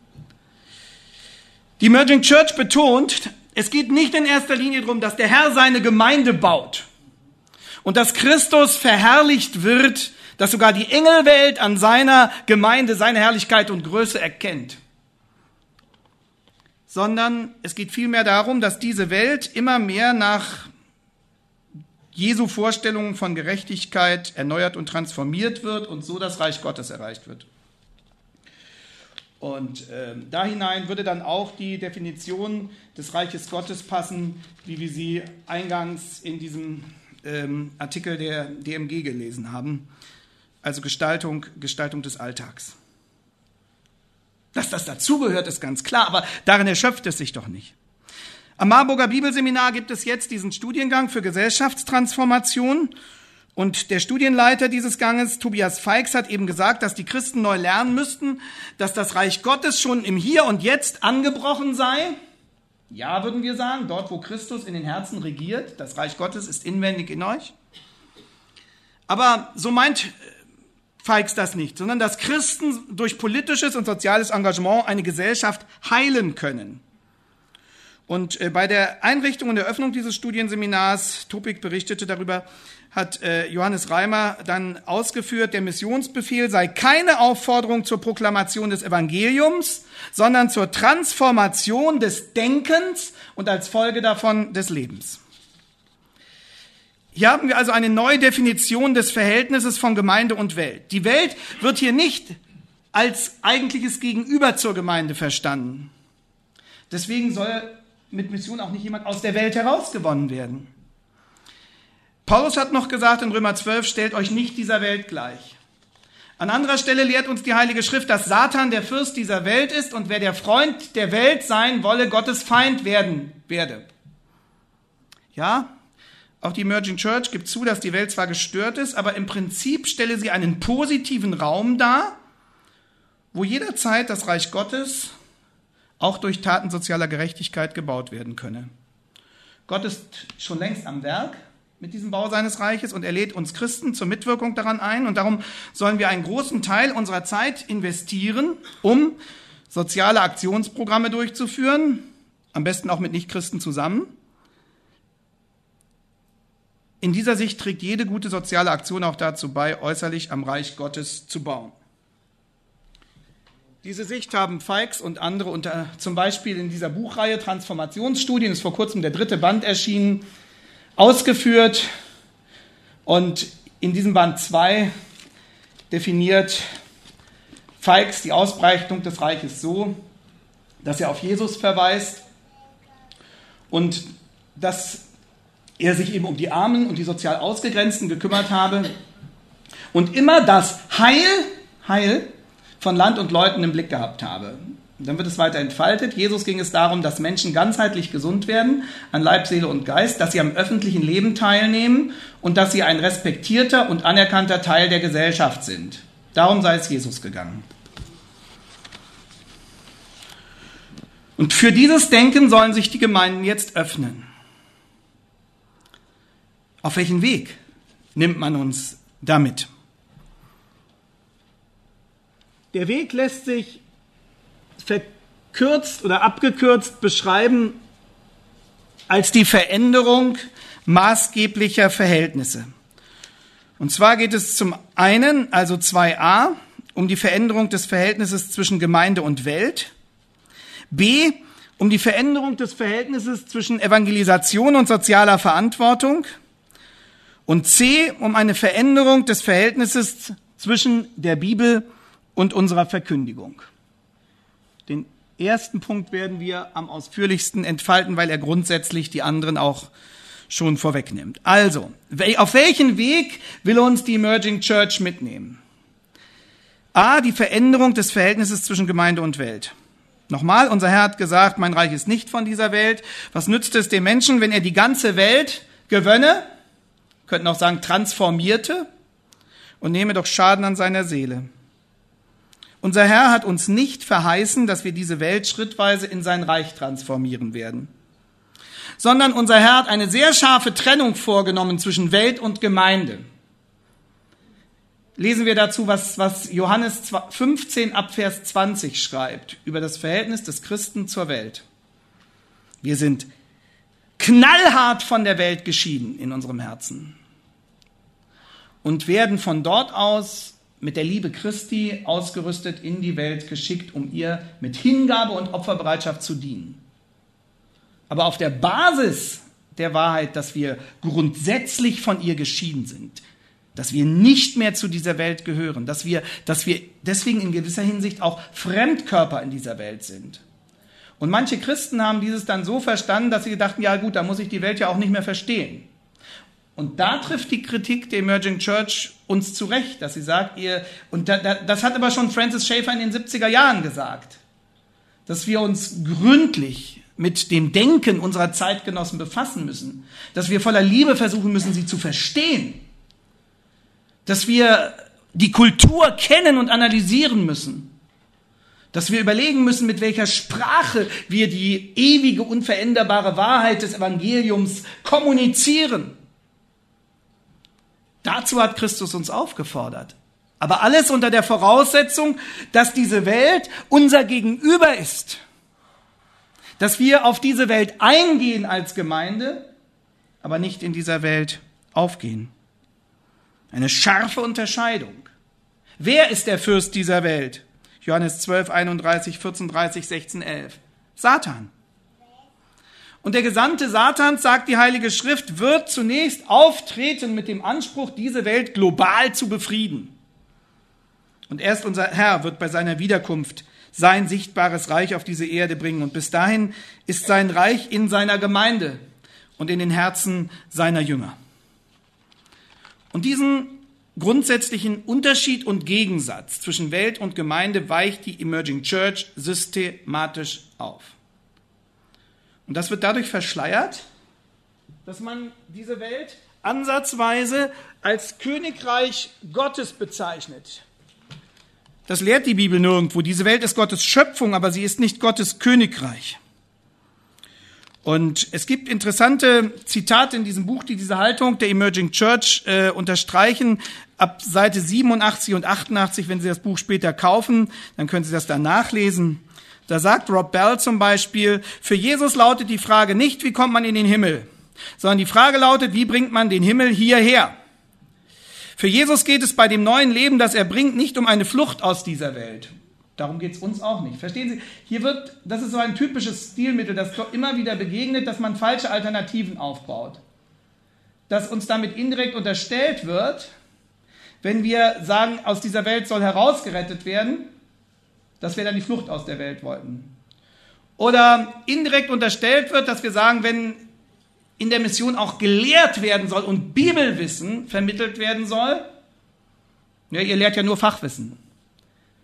Die Emerging Church betont, es geht nicht in erster Linie darum, dass der Herr seine Gemeinde baut und dass Christus verherrlicht wird, dass sogar die Engelwelt an seiner Gemeinde seine Herrlichkeit und Größe erkennt. Sondern es geht vielmehr darum, dass diese Welt immer mehr nach Jesu Vorstellungen von Gerechtigkeit erneuert und transformiert wird und so das Reich Gottes erreicht wird. Und äh, da hinein würde dann auch die Definition des Reiches Gottes passen, wie wir sie eingangs in diesem ähm, Artikel der D M G gelesen haben. Also Gestaltung, Gestaltung des Alltags. Dass das dazugehört, ist ganz klar, aber darin erschöpft es sich doch nicht. Am Marburger Bibelseminar gibt es jetzt diesen Studiengang für Gesellschaftstransformation. Und der Studienleiter dieses Ganges, Tobias Feix, hat eben gesagt, dass die Christen neu lernen müssten, dass das Reich Gottes schon im Hier und Jetzt angebrochen sei. Ja, würden wir sagen, dort, wo Christus in den Herzen regiert, das Reich Gottes ist inwendig in euch. Aber so meint Feix das nicht, sondern dass Christen durch politisches und soziales Engagement eine Gesellschaft heilen können. Und bei der Einrichtung und Eröffnung dieses Studienseminars, Topik berichtete darüber, hat Johannes Reimer dann ausgeführt, der Missionsbefehl sei keine Aufforderung zur Proklamation des Evangeliums, sondern zur Transformation des Denkens und als Folge davon des Lebens. Hier haben wir also eine neue Definition des Verhältnisses von Gemeinde und Welt. Die Welt wird hier nicht als eigentliches Gegenüber zur Gemeinde verstanden. Deswegen soll mit Mission auch nicht jemand aus der Welt herausgewonnen werden. Paulus hat noch gesagt in Römer zwölf, stellt euch nicht dieser Welt gleich. An anderer Stelle lehrt uns die Heilige Schrift, dass Satan der Fürst dieser Welt ist und wer der Freund der Welt sein wolle, Gottes Feind werden werde. Ja, auch die Emerging Church gibt zu, dass die Welt zwar gestört ist, aber im Prinzip stelle sie einen positiven Raum dar, wo jederzeit das Reich Gottes auch durch Taten sozialer Gerechtigkeit gebaut werden könne. Gott ist schon längst am Werk mit diesem Bau seines Reiches und er lädt uns Christen zur Mitwirkung daran ein. Und darum sollen wir einen großen Teil unserer Zeit investieren, um soziale Aktionsprogramme durchzuführen, am besten auch mit Nichtchristen zusammen. In dieser Sicht trägt jede gute soziale Aktion auch dazu bei, äußerlich am Reich Gottes zu bauen. Diese Sicht haben Feix und andere unter, zum Beispiel in dieser Buchreihe Transformationsstudien, ist vor kurzem der dritte Band erschienen, ausgeführt. Und in diesem Band zwei definiert Feix die Ausbreitung des Reiches so, dass er auf Jesus verweist und dass er sich eben um die Armen und die sozial Ausgegrenzten gekümmert habe und immer das Heil, Heil von Land und Leuten im Blick gehabt habe. Dann wird es weiter entfaltet. Jesus ging es darum, dass Menschen ganzheitlich gesund werden, an Leib, Seele und Geist, dass sie am öffentlichen Leben teilnehmen und dass sie ein respektierter und anerkannter Teil der Gesellschaft sind. Darum sei es Jesus gegangen. Und für dieses Denken sollen sich die Gemeinden jetzt öffnen. Auf welchen Weg nimmt man uns damit? Der Weg lässt sich verkürzt oder abgekürzt beschreiben als die Veränderung maßgeblicher Verhältnisse. Und zwar geht es zum einen, also zwei a, um die Veränderung des Verhältnisses zwischen Gemeinde und Welt, b, um die Veränderung des Verhältnisses zwischen Evangelisation und sozialer Verantwortung und c, um eine Veränderung des Verhältnisses zwischen der Bibel und unserer Verkündigung. Den ersten Punkt werden wir am ausführlichsten entfalten, weil er grundsätzlich die anderen auch schon vorwegnimmt. Also, auf welchen Weg will uns die Emerging Church mitnehmen? A, die Veränderung des Verhältnisses zwischen Gemeinde und Welt. Nochmal, unser Herr hat gesagt, mein Reich ist nicht von dieser Welt. Was nützt es dem Menschen, wenn er die ganze Welt gewönne, könnten auch sagen transformierte, und nehme doch Schaden an seiner Seele? Unser Herr hat uns nicht verheißen, dass wir diese Welt schrittweise in sein Reich transformieren werden, sondern unser Herr hat eine sehr scharfe Trennung vorgenommen zwischen Welt und Gemeinde. Lesen wir dazu, was, was Johannes fünfzehn ab Vers zwanzig schreibt über das Verhältnis des Christen zur Welt. Wir sind knallhart von der Welt geschieden in unserem Herzen und werden von dort aus mit der Liebe Christi ausgerüstet in die Welt geschickt, um ihr mit Hingabe und Opferbereitschaft zu dienen. Aber auf der Basis der Wahrheit, dass wir grundsätzlich von ihr geschieden sind, dass wir nicht mehr zu dieser Welt gehören, dass wir, dass wir deswegen in gewisser Hinsicht auch Fremdkörper in dieser Welt sind. Und manche Christen haben dieses dann so verstanden, dass sie dachten, ja gut, da muss ich die Welt ja auch nicht mehr verstehen. Und da trifft die Kritik der Emerging Church uns zurecht, dass sie sagt, ihr, und da, da, das hat aber schon Francis Schaeffer in den siebziger Jahren gesagt, dass wir uns gründlich mit dem Denken unserer Zeitgenossen befassen müssen, dass wir voller Liebe versuchen müssen, sie zu verstehen, dass wir die Kultur kennen und analysieren müssen, dass wir überlegen müssen, mit welcher Sprache wir die ewige, unveränderbare Wahrheit des Evangeliums kommunizieren. Dazu hat Christus uns aufgefordert. Aber alles unter der Voraussetzung, dass diese Welt unser Gegenüber ist. Dass wir auf diese Welt eingehen als Gemeinde, aber nicht in dieser Welt aufgehen. Eine scharfe Unterscheidung. Wer ist der Fürst dieser Welt? Johannes zwölf, einunddreißig, vierzehn, dreißig, sechzehn, elf. Satan. Und der Gesandte Satans, sagt die Heilige Schrift, wird zunächst auftreten mit dem Anspruch, diese Welt global zu befrieden. Und erst unser Herr wird bei seiner Wiederkunft sein sichtbares Reich auf diese Erde bringen. Und bis dahin ist sein Reich in seiner Gemeinde und in den Herzen seiner Jünger. Und diesen grundsätzlichen Unterschied und Gegensatz zwischen Welt und Gemeinde weicht die Emerging Church systematisch auf. Und das wird dadurch verschleiert, dass man diese Welt ansatzweise als Königreich Gottes bezeichnet. Das lehrt die Bibel nirgendwo. Diese Welt ist Gottes Schöpfung, aber sie ist nicht Gottes Königreich. Und es gibt interessante Zitate in diesem Buch, die diese Haltung der Emerging Church äh, unterstreichen. Ab Seite siebenundachtzig und achtundachtzig, wenn Sie das Buch später kaufen, dann können Sie das da nachlesen. Da sagt Rob Bell zum Beispiel, für Jesus lautet die Frage nicht, wie kommt man in den Himmel, sondern die Frage lautet, wie bringt man den Himmel hierher? Für Jesus geht es bei dem neuen Leben, das er bringt, nicht um eine Flucht aus dieser Welt. Darum geht es uns auch nicht. Verstehen Sie? Hier wird, das ist so ein typisches Stilmittel, das immer wieder begegnet, dass man falsche Alternativen aufbaut. Dass uns damit indirekt unterstellt wird, wenn wir sagen, aus dieser Welt soll herausgerettet werden, dass wir dann die Flucht aus der Welt wollten. Oder indirekt unterstellt wird, dass wir sagen, wenn in der Mission auch gelehrt werden soll und Bibelwissen vermittelt werden soll, ja, ihr lehrt ja nur Fachwissen.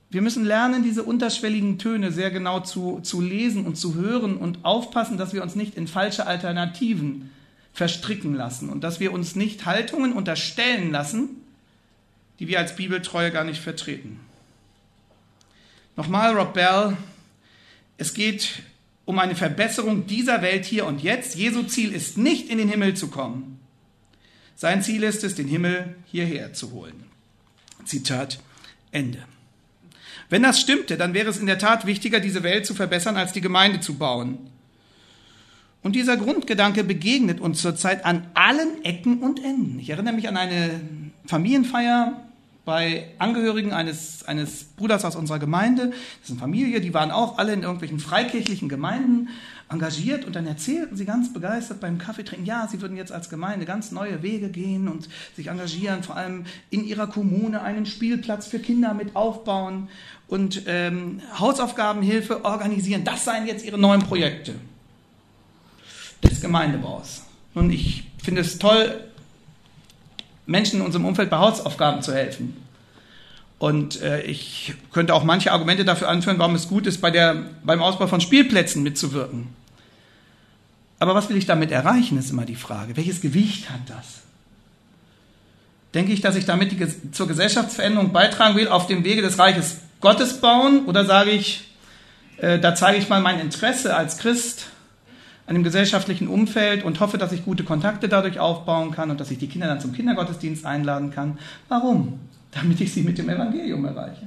Wir müssen lernen, diese unterschwelligen Töne sehr genau zu, zu lesen und zu hören und aufpassen, dass wir uns nicht in falsche Alternativen verstricken lassen und dass wir uns nicht Haltungen unterstellen lassen, die wir als Bibeltreue gar nicht vertreten. Nochmal Rob Bell, es geht um eine Verbesserung dieser Welt hier und jetzt. Jesu Ziel ist nicht, in den Himmel zu kommen. Sein Ziel ist es, den Himmel hierher zu holen. Zitat Ende. Wenn das stimmte, dann wäre es in der Tat wichtiger, diese Welt zu verbessern, als die Gemeinde zu bauen. Und dieser Grundgedanke begegnet uns zurzeit an allen Ecken und Enden. Ich erinnere mich an eine Familienfeier bei Angehörigen eines, eines Bruders aus unserer Gemeinde. Das ist eine Familie, die waren auch alle in irgendwelchen freikirchlichen Gemeinden engagiert und dann erzählten sie ganz begeistert beim Kaffeetrinken, ja, sie würden jetzt als Gemeinde ganz neue Wege gehen und sich engagieren, vor allem in ihrer Kommune einen Spielplatz für Kinder mit aufbauen und ähm, Hausaufgabenhilfe organisieren. Das seien jetzt ihre neuen Projekte des Gemeindebaus. Und ich finde es toll, Menschen in unserem Umfeld bei Hausaufgaben zu helfen. Und äh, ich könnte auch manche Argumente dafür anführen, warum es gut ist, bei der, beim Ausbau von Spielplätzen mitzuwirken. Aber was will ich damit erreichen, ist immer die Frage. Welches Gewicht hat das? Denke ich, dass ich damit die, zur Gesellschaftsveränderung beitragen will, auf dem Wege des Reiches Gottes bauen? Oder sage ich, äh, da zeige ich mal mein Interesse als Christ an dem gesellschaftlichen Umfeld und hoffe, dass ich gute Kontakte dadurch aufbauen kann und dass ich die Kinder dann zum Kindergottesdienst einladen kann. Warum? Damit ich sie mit dem Evangelium erreiche.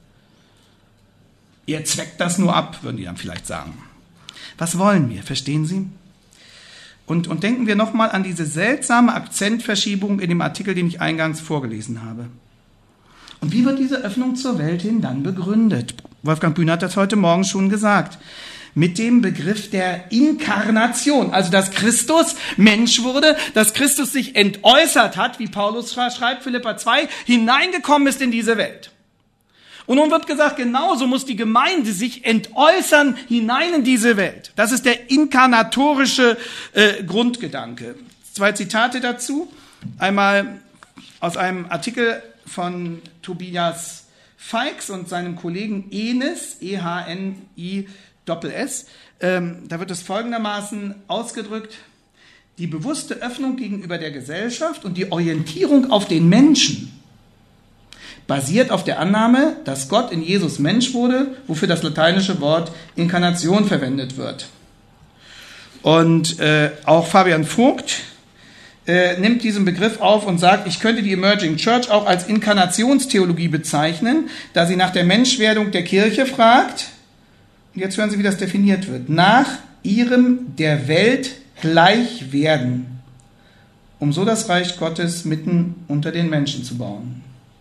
Ihr zweckt das nur ab, würden die dann vielleicht sagen. Was wollen wir? Verstehen Sie? Und, und denken wir nochmal an diese seltsame Akzentverschiebung in dem Artikel, den ich eingangs vorgelesen habe. Und wie wird diese Öffnung zur Welt hin dann begründet? Wolfgang Bühner hat das heute Morgen schon gesagt. Mit dem Begriff der Inkarnation, also dass Christus Mensch wurde, dass Christus sich entäußert hat, wie Paulus schreibt, Philipper zwei, hineingekommen ist in diese Welt. Und nun wird gesagt, genauso muss die Gemeinde sich entäußern hinein in diese Welt. Das ist der inkarnatorische äh, Grundgedanke. Zwei Zitate dazu. Einmal aus einem Artikel von Tobias Feix und seinem Kollegen Enes, E H N I S. Ähm, da wird es folgendermaßen ausgedrückt: Die bewusste Öffnung gegenüber der Gesellschaft und die Orientierung auf den Menschen basiert auf der Annahme, dass Gott in Jesus Mensch wurde, wofür das lateinische Wort Inkarnation verwendet wird. Und äh, auch Fabian Vogt äh, nimmt diesen Begriff auf und sagt, ich könnte die Emerging Church auch als Inkarnationstheologie bezeichnen, da sie nach der Menschwerdung der Kirche fragt. Und jetzt hören Sie, wie das definiert wird. Nach ihrem der Welt gleich werden, um so das Reich Gottes mitten unter den Menschen zu bauen.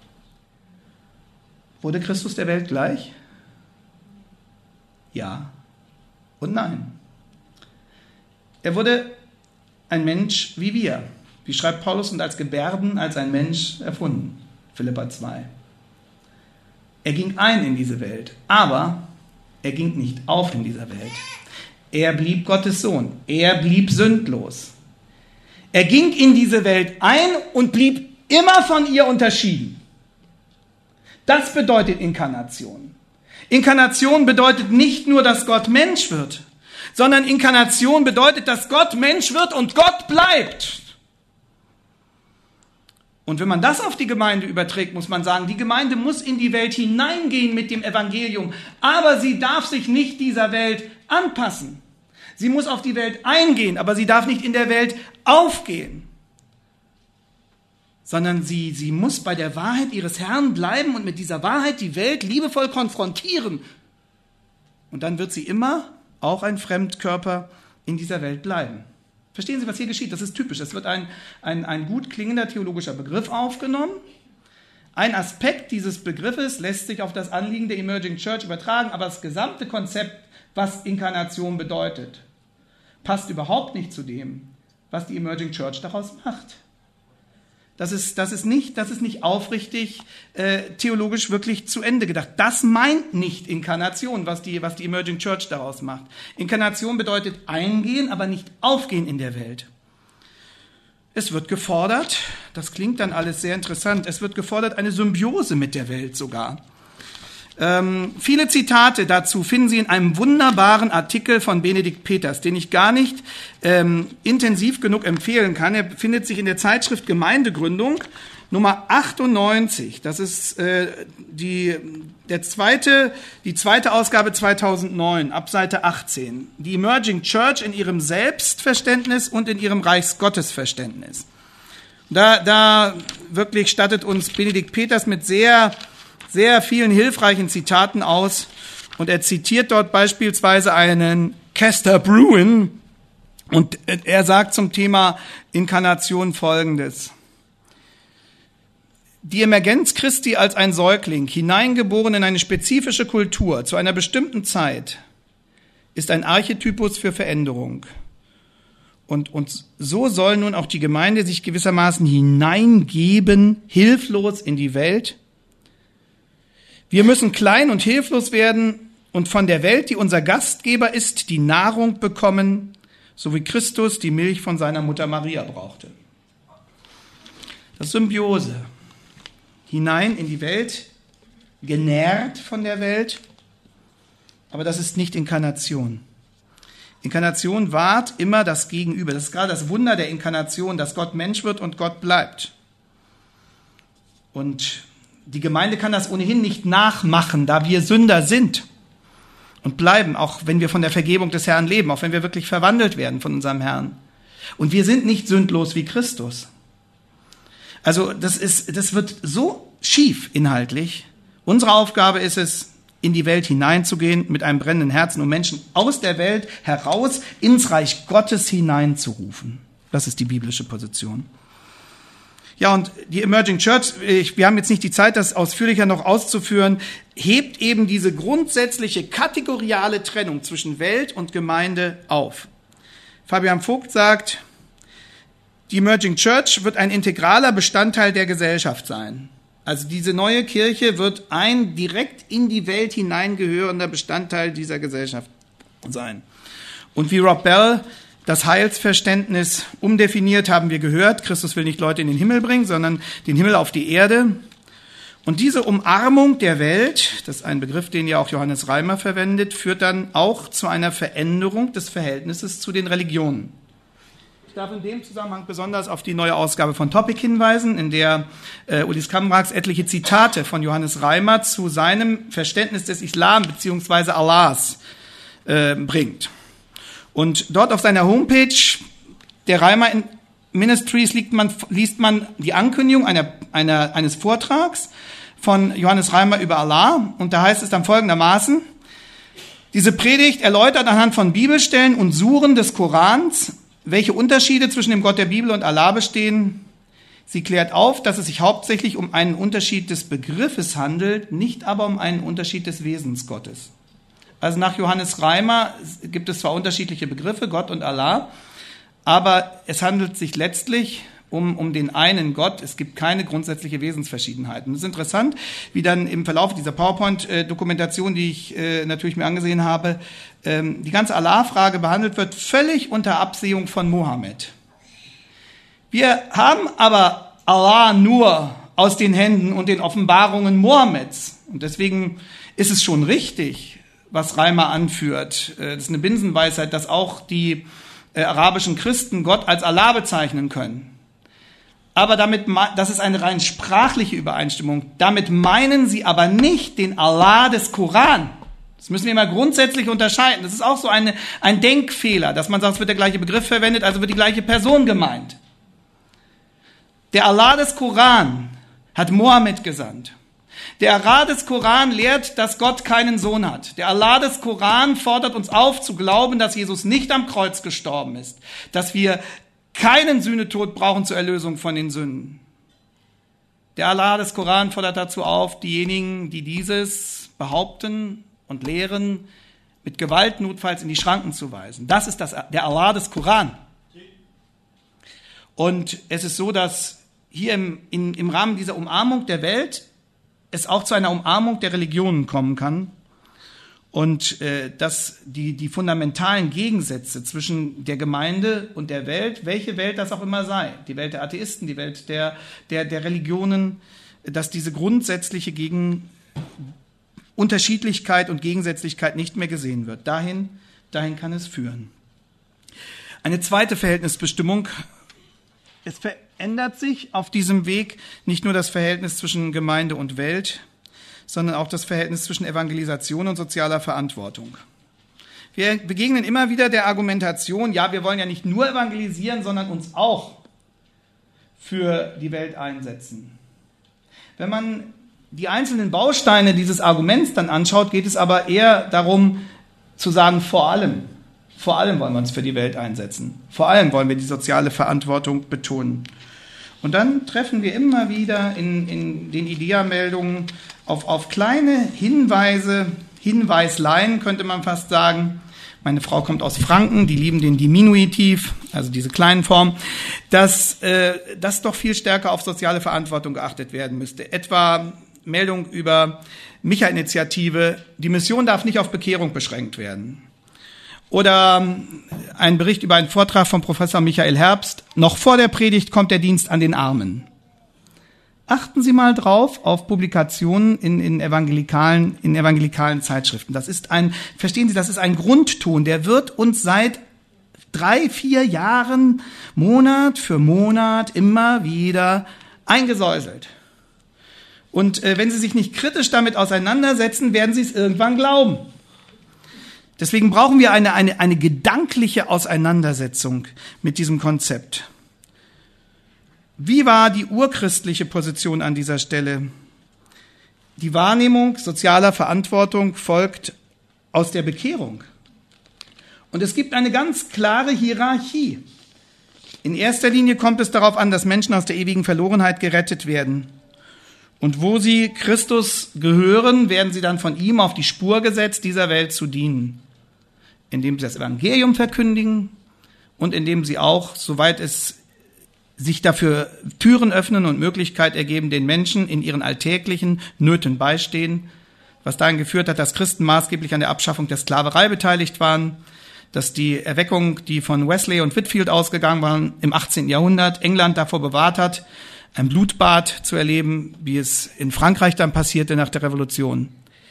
Wurde Christus der Welt gleich? Ja und nein. Er wurde ein Mensch wie wir. Wie schreibt Paulus, und als Gebärden, als ein Mensch erfunden. Philipper zwei. Er ging ein in diese Welt, aber er ging nicht auf in dieser Welt. Er blieb Gottes Sohn. Er blieb sündlos. Er ging in diese Welt ein und blieb immer von ihr unterschieden. Das bedeutet Inkarnation. Inkarnation bedeutet nicht nur, dass Gott Mensch wird, sondern Inkarnation bedeutet, dass Gott Mensch wird und Gott bleibt. Und wenn man das auf die Gemeinde überträgt, muss man sagen, die Gemeinde muss in die Welt hineingehen mit dem Evangelium, aber sie darf sich nicht dieser Welt anpassen. Sie muss auf die Welt eingehen, aber sie darf nicht in der Welt aufgehen, sondern sie, sie muss bei der Wahrheit ihres Herrn bleiben und mit dieser Wahrheit die Welt liebevoll konfrontieren. Und dann wird sie immer auch ein Fremdkörper in dieser Welt bleiben. Verstehen Sie, was hier geschieht? Das ist typisch. Es wird ein, ein, ein gut klingender theologischer Begriff aufgenommen. Ein Aspekt dieses Begriffes lässt sich auf das Anliegen der Emerging Church übertragen, aber das gesamte Konzept, was Inkarnation bedeutet, passt überhaupt nicht zu dem, was die Emerging Church daraus macht. Das ist, das ist nicht, das ist nicht aufrichtig äh, theologisch wirklich zu Ende gedacht. Das meint nicht Inkarnation, was die, was die Emerging Church daraus macht. Inkarnation bedeutet eingehen, aber nicht aufgehen in der Welt. Es wird gefordert, das klingt dann alles sehr interessant, es wird gefordert eine Symbiose mit der Welt sogar. Ähm, viele Zitate dazu finden Sie in einem wunderbaren Artikel von Benedikt Peters, den ich gar nicht ähm, intensiv genug empfehlen kann. Er befindet sich in der Zeitschrift Gemeindegründung, Nummer achtundneunzig. Das ist äh, die, der zweite, die zweite Ausgabe zweitausendneun, ab Seite achtzehn. Die Emerging Church in ihrem Selbstverständnis und in ihrem Reichsgottesverständnis. Da, da wirklich stattet uns Benedikt Peters mit sehr sehr vielen hilfreichen Zitaten aus und er zitiert dort beispielsweise einen Castor Bruin und er sagt zum Thema Inkarnation Folgendes: Die Emergenz Christi als ein Säugling, hineingeboren in eine spezifische Kultur zu einer bestimmten Zeit, ist ein Archetypus für Veränderung. Und, und so soll nun auch die Gemeinde sich gewissermaßen hineingeben, hilflos in die Welt. Wir müssen klein und hilflos werden und von der Welt, die unser Gastgeber ist, die Nahrung bekommen, so wie Christus die Milch von seiner Mutter Maria brauchte. Das ist Symbiose. Hinein in die Welt, genährt von der Welt, aber das ist nicht Inkarnation. Inkarnation wahrt immer das Gegenüber. Das ist gerade das Wunder der Inkarnation, dass Gott Mensch wird und Gott bleibt. Und die Gemeinde kann das ohnehin nicht nachmachen, da wir Sünder sind und bleiben, auch wenn wir von der Vergebung des Herrn leben, auch wenn wir wirklich verwandelt werden von unserem Herrn. Und wir sind nicht sündlos wie Christus. Also das ist, das wird so schief inhaltlich. Unsere Aufgabe ist es, in die Welt hineinzugehen mit einem brennenden Herzen, um Menschen aus der Welt heraus ins Reich Gottes hineinzurufen. Das ist die biblische Position. Ja, und die Emerging Church, ich, wir haben jetzt nicht die Zeit, das ausführlicher noch auszuführen, hebt eben diese grundsätzliche kategoriale Trennung zwischen Welt und Gemeinde auf. Fabian Vogt sagt, die Emerging Church wird ein integraler Bestandteil der Gesellschaft sein. Also diese neue Kirche wird ein direkt in die Welt hineingehörender Bestandteil dieser Gesellschaft sein. Und wie Rob Bell das Heilsverständnis umdefiniert, haben wir gehört. Christus will nicht Leute in den Himmel bringen, sondern den Himmel auf die Erde. Und diese Umarmung der Welt, das ist ein Begriff, den ja auch Johannes Reimer verwendet, führt dann auch zu einer Veränderung des Verhältnisses zu den Religionen. Ich darf in dem Zusammenhang besonders auf die neue Ausgabe von Topic hinweisen, in der äh, Ulis Kamrax etliche Zitate von Johannes Reimer zu seinem Verständnis des Islam bzw. Allahs äh, bringt. Und dort auf seiner Homepage der Reimer Ministries liest man, liest man die Ankündigung einer, einer, eines Vortrags von Johannes Reimer über Allah. Und da heißt es dann folgendermaßen: Diese Predigt erläutert anhand von Bibelstellen und Suren des Korans, welche Unterschiede zwischen dem Gott der Bibel und Allah bestehen. Sie klärt auf, dass es sich hauptsächlich um einen Unterschied des Begriffes handelt, nicht aber um einen Unterschied des Wesens Gottes. Also nach Johannes Reimer gibt es zwar unterschiedliche Begriffe, Gott und Allah, aber es handelt sich letztlich um, um den einen Gott. Es gibt keine grundsätzliche Wesensverschiedenheiten. Es ist interessant, wie dann im Verlauf dieser PowerPoint-Dokumentation, die ich äh, natürlich mir angesehen habe, ähm, die ganze Allah-Frage behandelt wird, völlig unter Absehung von Mohammed. Wir haben aber Allah nur aus den Händen und den Offenbarungen Mohammeds. Und deswegen ist es schon richtig, was Reimer anführt. Das ist eine Binsenweisheit, dass auch die äh, arabischen Christen Gott als Allah bezeichnen können. Aber damit, das ist eine rein sprachliche Übereinstimmung. Damit meinen sie aber nicht den Allah des Koran. Das müssen wir immer grundsätzlich unterscheiden. Das ist auch so eine, ein Denkfehler, dass man sagt, es wird der gleiche Begriff verwendet, also wird die gleiche Person gemeint. Der Allah des Koran hat Mohammed gesandt. Der Allah des Koran lehrt, dass Gott keinen Sohn hat. Der Allah des Koran fordert uns auf, zu glauben, dass Jesus nicht am Kreuz gestorben ist, dass wir keinen Sühnetod brauchen zur Erlösung von den Sünden. Der Allah des Koran fordert dazu auf, diejenigen, die dieses behaupten und lehren, mit Gewalt notfalls in die Schranken zu weisen. Das ist das, der Allah des Koran. Und es ist so, dass hier im, in, im Rahmen dieser Umarmung der Welt es auch zu einer Umarmung der Religionen kommen kann und äh, dass die, die fundamentalen Gegensätze zwischen der Gemeinde und der Welt, welche Welt das auch immer sei, die Welt der Atheisten, die Welt der, der, der Religionen, dass diese grundsätzliche Gegen, Unterschiedlichkeit und Gegensätzlichkeit nicht mehr gesehen wird. Dahin, dahin kann es führen. Eine zweite Verhältnisbestimmung. Es verändert sich auf diesem Weg nicht nur das Verhältnis zwischen Gemeinde und Welt, sondern auch das Verhältnis zwischen Evangelisation und sozialer Verantwortung. Wir begegnen immer wieder der Argumentation, ja, wir wollen ja nicht nur evangelisieren, sondern uns auch für die Welt einsetzen. Wenn man die einzelnen Bausteine dieses Arguments dann anschaut, geht es aber eher darum zu sagen, vor allem, vor allem wollen wir uns für die Welt einsetzen. Vor allem wollen wir die soziale Verantwortung betonen. Und dann treffen wir immer wieder in, in den IDEA-Meldungen auf, auf kleine Hinweise, Hinweislein könnte man fast sagen. Meine Frau kommt aus Franken, die lieben den Diminutiv, also diese kleinen Formen, dass, äh, dass doch viel stärker auf soziale Verantwortung geachtet werden müsste. Etwa Meldung über Micha-Initiative, die Mission darf nicht auf Bekehrung beschränkt werden. Oder ein Bericht über einen Vortrag von Professor Michael Herbst, noch vor der Predigt kommt der Dienst an den Armen. Achten Sie mal drauf auf Publikationen in, in evangelikalen, in evangelikalen Zeitschriften. Das ist ein, verstehen Sie, das ist ein Grundton, der wird uns seit drei, vier Jahren, Monat für Monat immer wieder eingesäuselt. Und äh, wenn Sie sich nicht kritisch damit auseinandersetzen, werden Sie es irgendwann glauben. Deswegen brauchen wir eine, eine, eine gedankliche Auseinandersetzung mit diesem Konzept. Wie war die urchristliche Position an dieser Stelle? Die Wahrnehmung sozialer Verantwortung folgt aus der Bekehrung. Und es gibt eine ganz klare Hierarchie. In erster Linie kommt es darauf an, dass Menschen aus der ewigen Verlorenheit gerettet werden. Und wo sie Christus gehören, werden sie dann von ihm auf die Spur gesetzt, dieser Welt zu dienen. Indem sie das Evangelium verkündigen und indem sie auch, soweit es sich dafür Türen öffnen und Möglichkeit ergeben, den Menschen in ihren alltäglichen Nöten beistehen, was dahin geführt hat, dass Christen maßgeblich an der Abschaffung der Sklaverei beteiligt waren, dass die Erweckung, die von Wesley und Whitefield ausgegangen waren, im achtzehnten Jahrhundert England davor bewahrt hat, ein Blutbad zu erleben, wie es in Frankreich dann passierte nach der Revolution.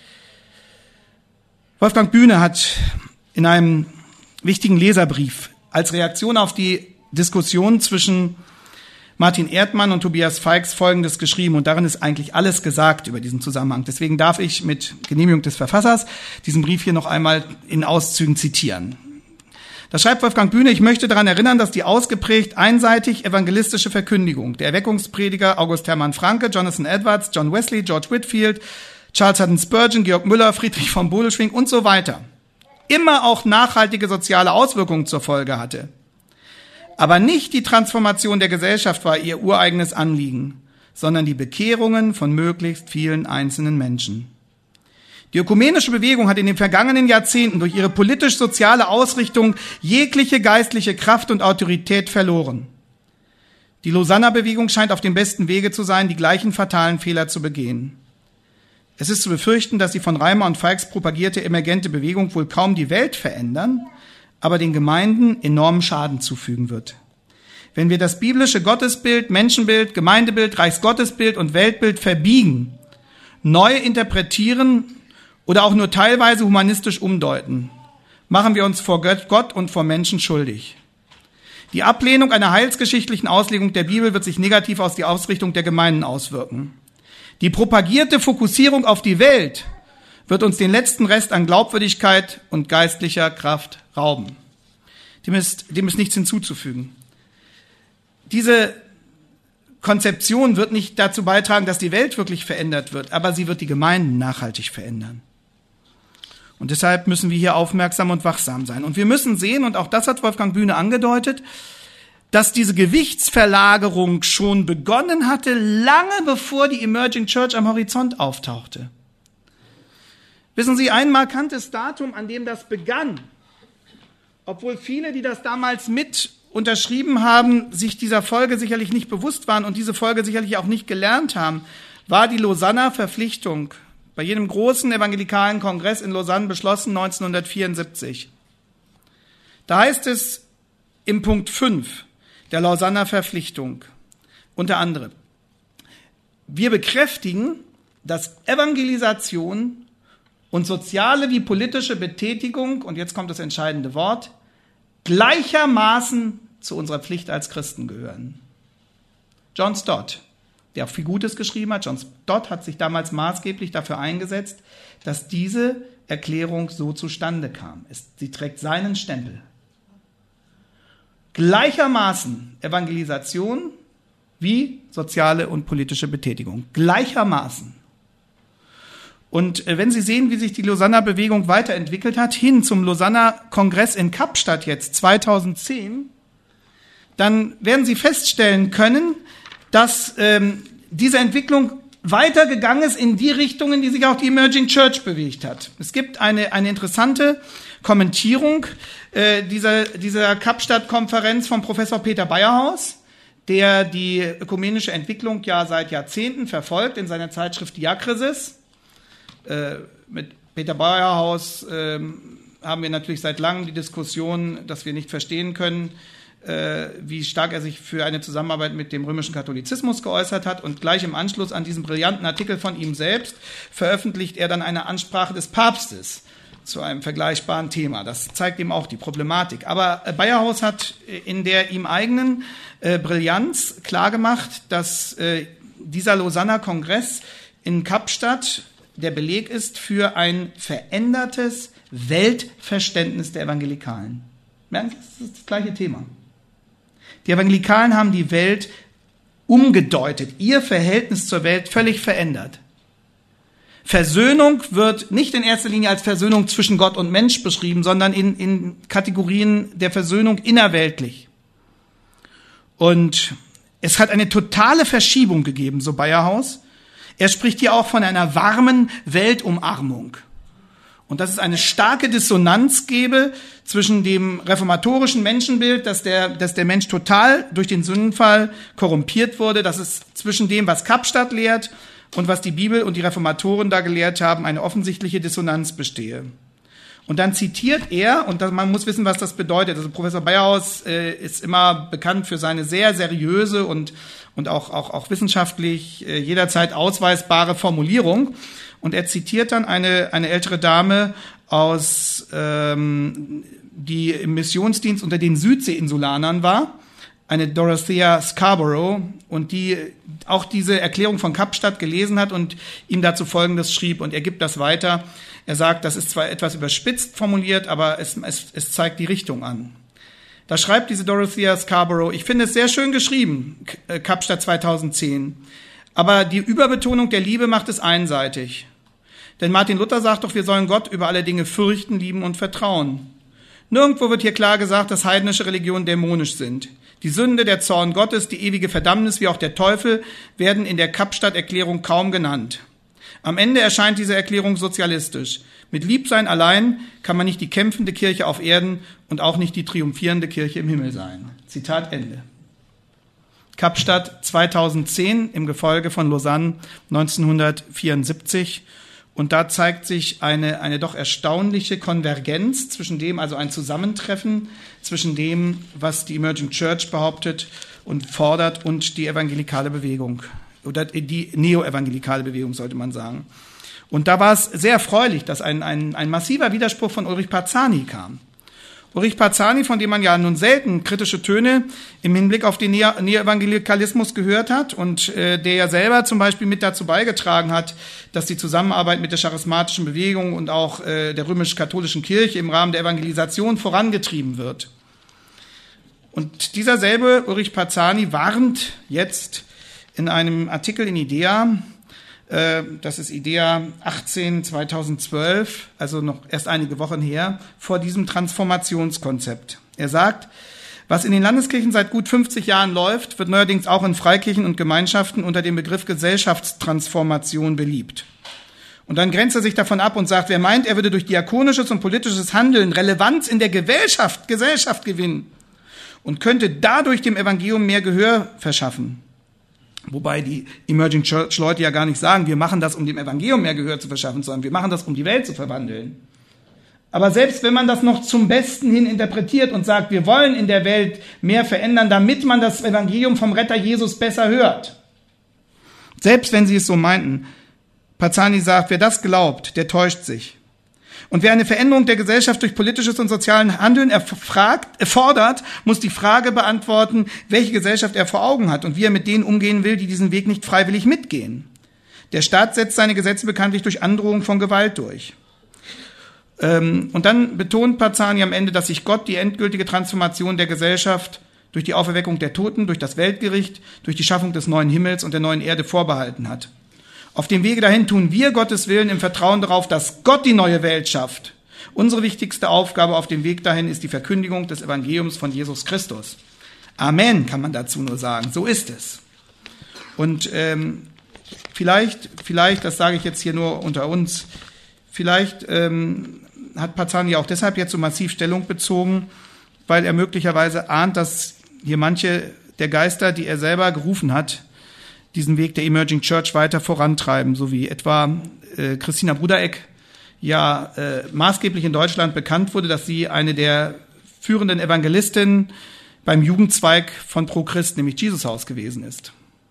Wolfgang Bühne hat in einem wichtigen Leserbrief als Reaktion auf die Diskussion zwischen Martin Erdmann und Tobias Feix Folgendes geschrieben, und darin ist eigentlich alles gesagt über diesen Zusammenhang. Deswegen darf ich mit Genehmigung des Verfassers diesen Brief hier noch einmal in Auszügen zitieren. Da schreibt Wolfgang Bühne: Ich möchte daran erinnern, dass die ausgeprägt einseitig evangelistische Verkündigung der Erweckungsprediger August Hermann Francke, Jonathan Edwards, John Wesley, George Whitefield, Charles Haddon Spurgeon, Georg Müller, Friedrich von Bodelschwingh und so weiter immer auch nachhaltige soziale Auswirkungen zur Folge hatte. Aber nicht die Transformation der Gesellschaft war ihr ureigenes Anliegen, sondern die Bekehrungen von möglichst vielen einzelnen Menschen. Die ökumenische Bewegung hat in den vergangenen Jahrzehnten durch ihre politisch-soziale Ausrichtung jegliche geistliche Kraft und Autorität verloren. Die Lausanner Bewegung scheint auf dem besten Wege zu sein, die gleichen fatalen Fehler zu begehen. Es ist zu befürchten, dass die von Reimer und Feix propagierte emergente Bewegung wohl kaum die Welt verändern, aber den Gemeinden enormen Schaden zufügen wird. Wenn wir das biblische Gottesbild, Menschenbild, Gemeindebild, Reichsgottesbild und Weltbild verbiegen, neu interpretieren oder auch nur teilweise humanistisch umdeuten, machen wir uns vor Gott und vor Menschen schuldig. Die Ablehnung einer heilsgeschichtlichen Auslegung der Bibel wird sich negativ auf die Ausrichtung der Gemeinden auswirken. Die propagierte Fokussierung auf die Welt wird uns den letzten Rest an Glaubwürdigkeit und geistlicher Kraft rauben. Dem ist, dem ist nichts hinzuzufügen. Diese Konzeption wird nicht dazu beitragen, dass die Welt wirklich verändert wird, aber sie wird die Gemeinden nachhaltig verändern. Und deshalb müssen wir hier aufmerksam und wachsam sein. Und wir müssen sehen, und auch das hat Wolfgang Bühne angedeutet, dass diese Gewichtsverlagerung schon begonnen hatte, lange bevor die Emerging Church am Horizont auftauchte. Wissen Sie, ein markantes Datum, an dem das begann, obwohl viele, die das damals mit unterschrieben haben, sich dieser Folge sicherlich nicht bewusst waren und diese Folge sicherlich auch nicht gelernt haben, war die Lausanner Verpflichtung, bei jenem großen evangelikalen Kongress in Lausanne beschlossen neunzehnhundertvierundsiebzig. Da heißt es im Punkt fünf der Lausanner Verpflichtung unter anderem: Wir bekräftigen, dass Evangelisation und soziale wie politische Betätigung, und jetzt kommt das entscheidende Wort, gleichermaßen zu unserer Pflicht als Christen gehören. John Stott, der auch viel Gutes geschrieben hat, John Stott hat sich damals maßgeblich dafür eingesetzt, dass diese Erklärung so zustande kam. Es, sie trägt seinen Stempel. Gleichermaßen Evangelisation wie soziale und politische Betätigung. Gleichermaßen. Und wenn Sie sehen, wie sich die Lausanner Bewegung weiterentwickelt hat, hin zum Lausanner Kongress in Kapstadt jetzt zweitausendzehn, dann werden Sie feststellen können, dass ähm, diese Entwicklung weitergegangen ist in die Richtung, in die sich auch die Emerging Church bewegt hat. Es gibt eine, eine interessante Kommentierung äh, dieser, dieser Kapstadt-Konferenz von Professor Peter Bayerhaus, der die ökumenische Entwicklung ja seit Jahrzehnten verfolgt in seiner Zeitschrift Diakrisis. Äh, mit Peter Bayerhaus äh, haben wir natürlich seit langem die Diskussion, dass wir nicht verstehen können, äh, wie stark er sich für eine Zusammenarbeit mit dem römischen Katholizismus geäußert hat. Und gleich im Anschluss an diesen brillanten Artikel von ihm selbst veröffentlicht er dann eine Ansprache des Papstes zu einem vergleichbaren Thema. Das zeigt ihm auch die Problematik. Aber Bayerhaus hat in der ihm eigenen äh, Brillanz klargemacht, dass äh, dieser Lausanner Kongress in Kapstadt der Beleg ist für ein verändertes Weltverständnis der Evangelikalen. Merken Sie, das ist das gleiche Thema. Die Evangelikalen haben die Welt umgedeutet, ihr Verhältnis zur Welt völlig verändert. Versöhnung wird nicht in erster Linie als Versöhnung zwischen Gott und Mensch beschrieben, sondern in, in Kategorien der Versöhnung innerweltlich. Und es hat eine totale Verschiebung gegeben, so Bayerhaus. Er spricht hier auch von einer warmen Weltumarmung. Und dass es eine starke Dissonanz gebe zwischen dem reformatorischen Menschenbild, dass der, dass der Mensch total durch den Sündenfall korrumpiert wurde, dass es zwischen dem, was Kapstadt lehrt und was die Bibel und die Reformatoren da gelehrt haben, eine offensichtliche Dissonanz bestehe. Und dann zitiert er, und man muss wissen, was das bedeutet. Also Professor Bayerhaus äh, ist immer bekannt für seine sehr seriöse und und auch auch auch wissenschaftlich äh, jederzeit ausweisbare Formulierung. Und er zitiert dann eine eine ältere Dame aus ähm, die im Missionsdienst unter den Südseeinsulanern war, eine Dorothea Scarborough, und die auch diese Erklärung von Kapstadt gelesen hat und ihm dazu Folgendes schrieb, und er gibt das weiter. Er sagt, das ist zwar etwas überspitzt formuliert, aber es, es, es zeigt die Richtung an. Da schreibt diese Dorothea Scarborough: Ich finde es sehr schön geschrieben, Kapstadt zweitausendzehn, aber die Überbetonung der Liebe macht es einseitig. Denn Martin Luther sagt doch, wir sollen Gott über alle Dinge fürchten, lieben und vertrauen. Nirgendwo wird hier klar gesagt, dass heidnische Religionen dämonisch sind. Die Sünde, der Zorn Gottes, die ewige Verdammnis wie auch der Teufel werden in der Kapstadt-Erklärung kaum genannt. Am Ende erscheint diese Erklärung sozialistisch. Mit Liebsein allein kann man nicht die kämpfende Kirche auf Erden und auch nicht die triumphierende Kirche im Himmel sein. Zitat Ende. Kapstadt zweitausendzehn im Gefolge von Lausanne neunzehnhundertvierundsiebzig. Und da zeigt sich eine, eine doch erstaunliche Konvergenz zwischen dem, also ein Zusammentreffen zwischen dem, was die Emerging Church behauptet und fordert, und die evangelikale Bewegung. Oder die neoevangelikale Bewegung, sollte man sagen. Und da war es sehr erfreulich, dass ein, ein, ein massiver Widerspruch von Ulrich Parzani kam. Ulrich Parzani, von dem man ja nun selten kritische Töne im Hinblick auf den Neoevangelikalismus gehört hat und äh, der ja selber zum Beispiel mit dazu beigetragen hat, dass die Zusammenarbeit mit der charismatischen Bewegung und auch äh, der römisch-katholischen Kirche im Rahmen der Evangelisation vorangetrieben wird. Und dieser selbe Ulrich Parzani warnt jetzt in einem Artikel in IDEA, äh, das ist IDEA achtzehn zweitausendzwölf, also noch erst einige Wochen her, vor diesem Transformationskonzept. Er sagt, was in den Landeskirchen seit gut fünfzig Jahren läuft, wird neuerdings auch in Freikirchen und Gemeinschaften unter dem Begriff Gesellschaftstransformation beliebt. Und dann grenzt er sich davon ab und sagt, wer meint, er würde durch diakonisches und politisches Handeln Relevanz in der Gesellschaft, Gesellschaft gewinnen und könnte dadurch dem Evangelium mehr Gehör verschaffen. Wobei die Emerging Church Leute ja gar nicht sagen, wir machen das, um dem Evangelium mehr Gehör zu verschaffen, sondern wir machen das, um die Welt zu verwandeln. Aber selbst wenn man das noch zum Besten hin interpretiert und sagt, wir wollen in der Welt mehr verändern, damit man das Evangelium vom Retter Jesus besser hört. Selbst wenn sie es so meinten, Parzani sagt, wer das glaubt, der täuscht sich. Und wer eine Veränderung der Gesellschaft durch politisches und soziales Handeln erfragt, erfordert, muss die Frage beantworten, welche Gesellschaft er vor Augen hat und wie er mit denen umgehen will, die diesen Weg nicht freiwillig mitgehen. Der Staat setzt seine Gesetze bekanntlich durch Androhung von Gewalt durch. Und dann betont Parzani am Ende, dass sich Gott die endgültige Transformation der Gesellschaft durch die Auferweckung der Toten, durch das Weltgericht, durch die Schaffung des neuen Himmels und der neuen Erde vorbehalten hat. Auf dem Wege dahin tun wir Gottes Willen im Vertrauen darauf, dass Gott die neue Welt schafft. Unsere wichtigste Aufgabe auf dem Weg dahin ist die Verkündigung des Evangeliums von Jesus Christus. Amen, kann man dazu nur sagen. So ist es. Und ähm, vielleicht, vielleicht, das sage ich jetzt hier nur unter uns, vielleicht ähm, hat Parzani auch deshalb jetzt so massiv Stellung bezogen, weil er möglicherweise ahnt, dass hier manche der Geister, die er selber gerufen hat, diesen Weg der Emerging Church weiter vorantreiben, so wie etwa äh, Christina Brudereck ja äh, maßgeblich in Deutschland bekannt wurde, dass sie eine der führenden Evangelistinnen beim Jugendzweig von Pro Christ, nämlich Jesushaus, gewesen ist.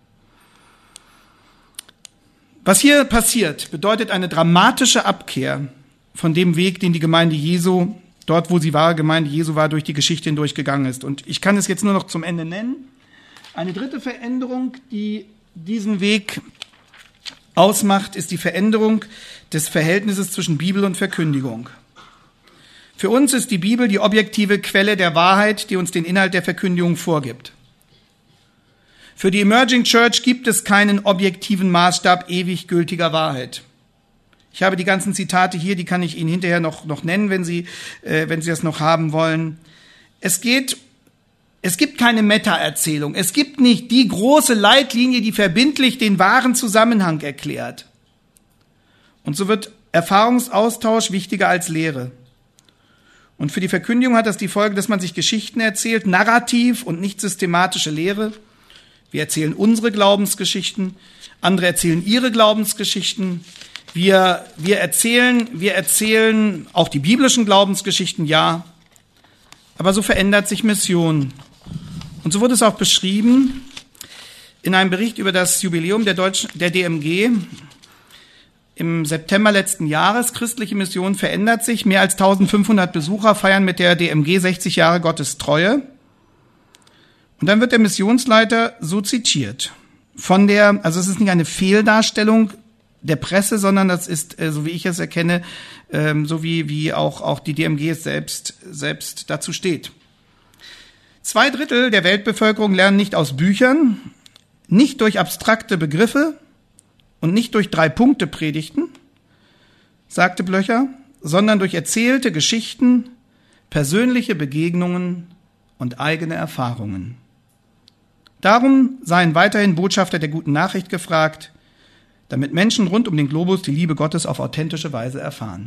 Was hier passiert, bedeutet eine dramatische Abkehr von dem Weg, den die Gemeinde Jesu, dort wo sie war, Gemeinde Jesu war, durch die Geschichte hindurch gegangen ist. Und ich kann es jetzt nur noch zum Ende nennen. Eine dritte Veränderung, die diesen Weg ausmacht, ist die Veränderung des Verhältnisses zwischen Bibel und Verkündigung. Für uns ist die Bibel die objektive Quelle der Wahrheit, die uns den Inhalt der Verkündigung vorgibt. Für die Emerging Church gibt es keinen objektiven Maßstab ewig gültiger Wahrheit. Ich habe die ganzen Zitate hier, die kann ich Ihnen hinterher noch, noch nennen, wenn Sie, äh, wenn Sie das noch haben wollen. Es geht Es gibt keine Meta-Erzählung. Es gibt nicht die große Leitlinie, die verbindlich den wahren Zusammenhang erklärt. Und so wird Erfahrungsaustausch wichtiger als Lehre. Und für die Verkündigung hat das die Folge, dass man sich Geschichten erzählt, narrativ und nicht systematische Lehre. Wir erzählen unsere Glaubensgeschichten, andere erzählen ihre Glaubensgeschichten. Wir, wir erzählen, wir erzählen auch die biblischen Glaubensgeschichten, ja. Aber so verändert sich Mission. Und so wurde es auch beschrieben in einem Bericht über das Jubiläum der, Deutschen, der D M G im September letzten Jahres. Christliche Mission verändert sich. Mehr als eintausendfünfhundert Besucher feiern mit der D M G sechzig Jahre Gottes Treue. Und dann wird der Missionsleiter so zitiert. Von der, also es ist nicht eine Fehldarstellung der Presse, sondern das ist, so wie ich es erkenne, so wie, wie auch, auch die D M G es selbst, selbst dazu steht. Zwei Drittel der Weltbevölkerung lernen nicht aus Büchern, nicht durch abstrakte Begriffe und nicht durch Drei-Punkte-Predigten, sagte Blöcher, sondern durch erzählte Geschichten, persönliche Begegnungen und eigene Erfahrungen. Darum seien weiterhin Botschafter der guten Nachricht gefragt, damit Menschen rund um den Globus die Liebe Gottes auf authentische Weise erfahren.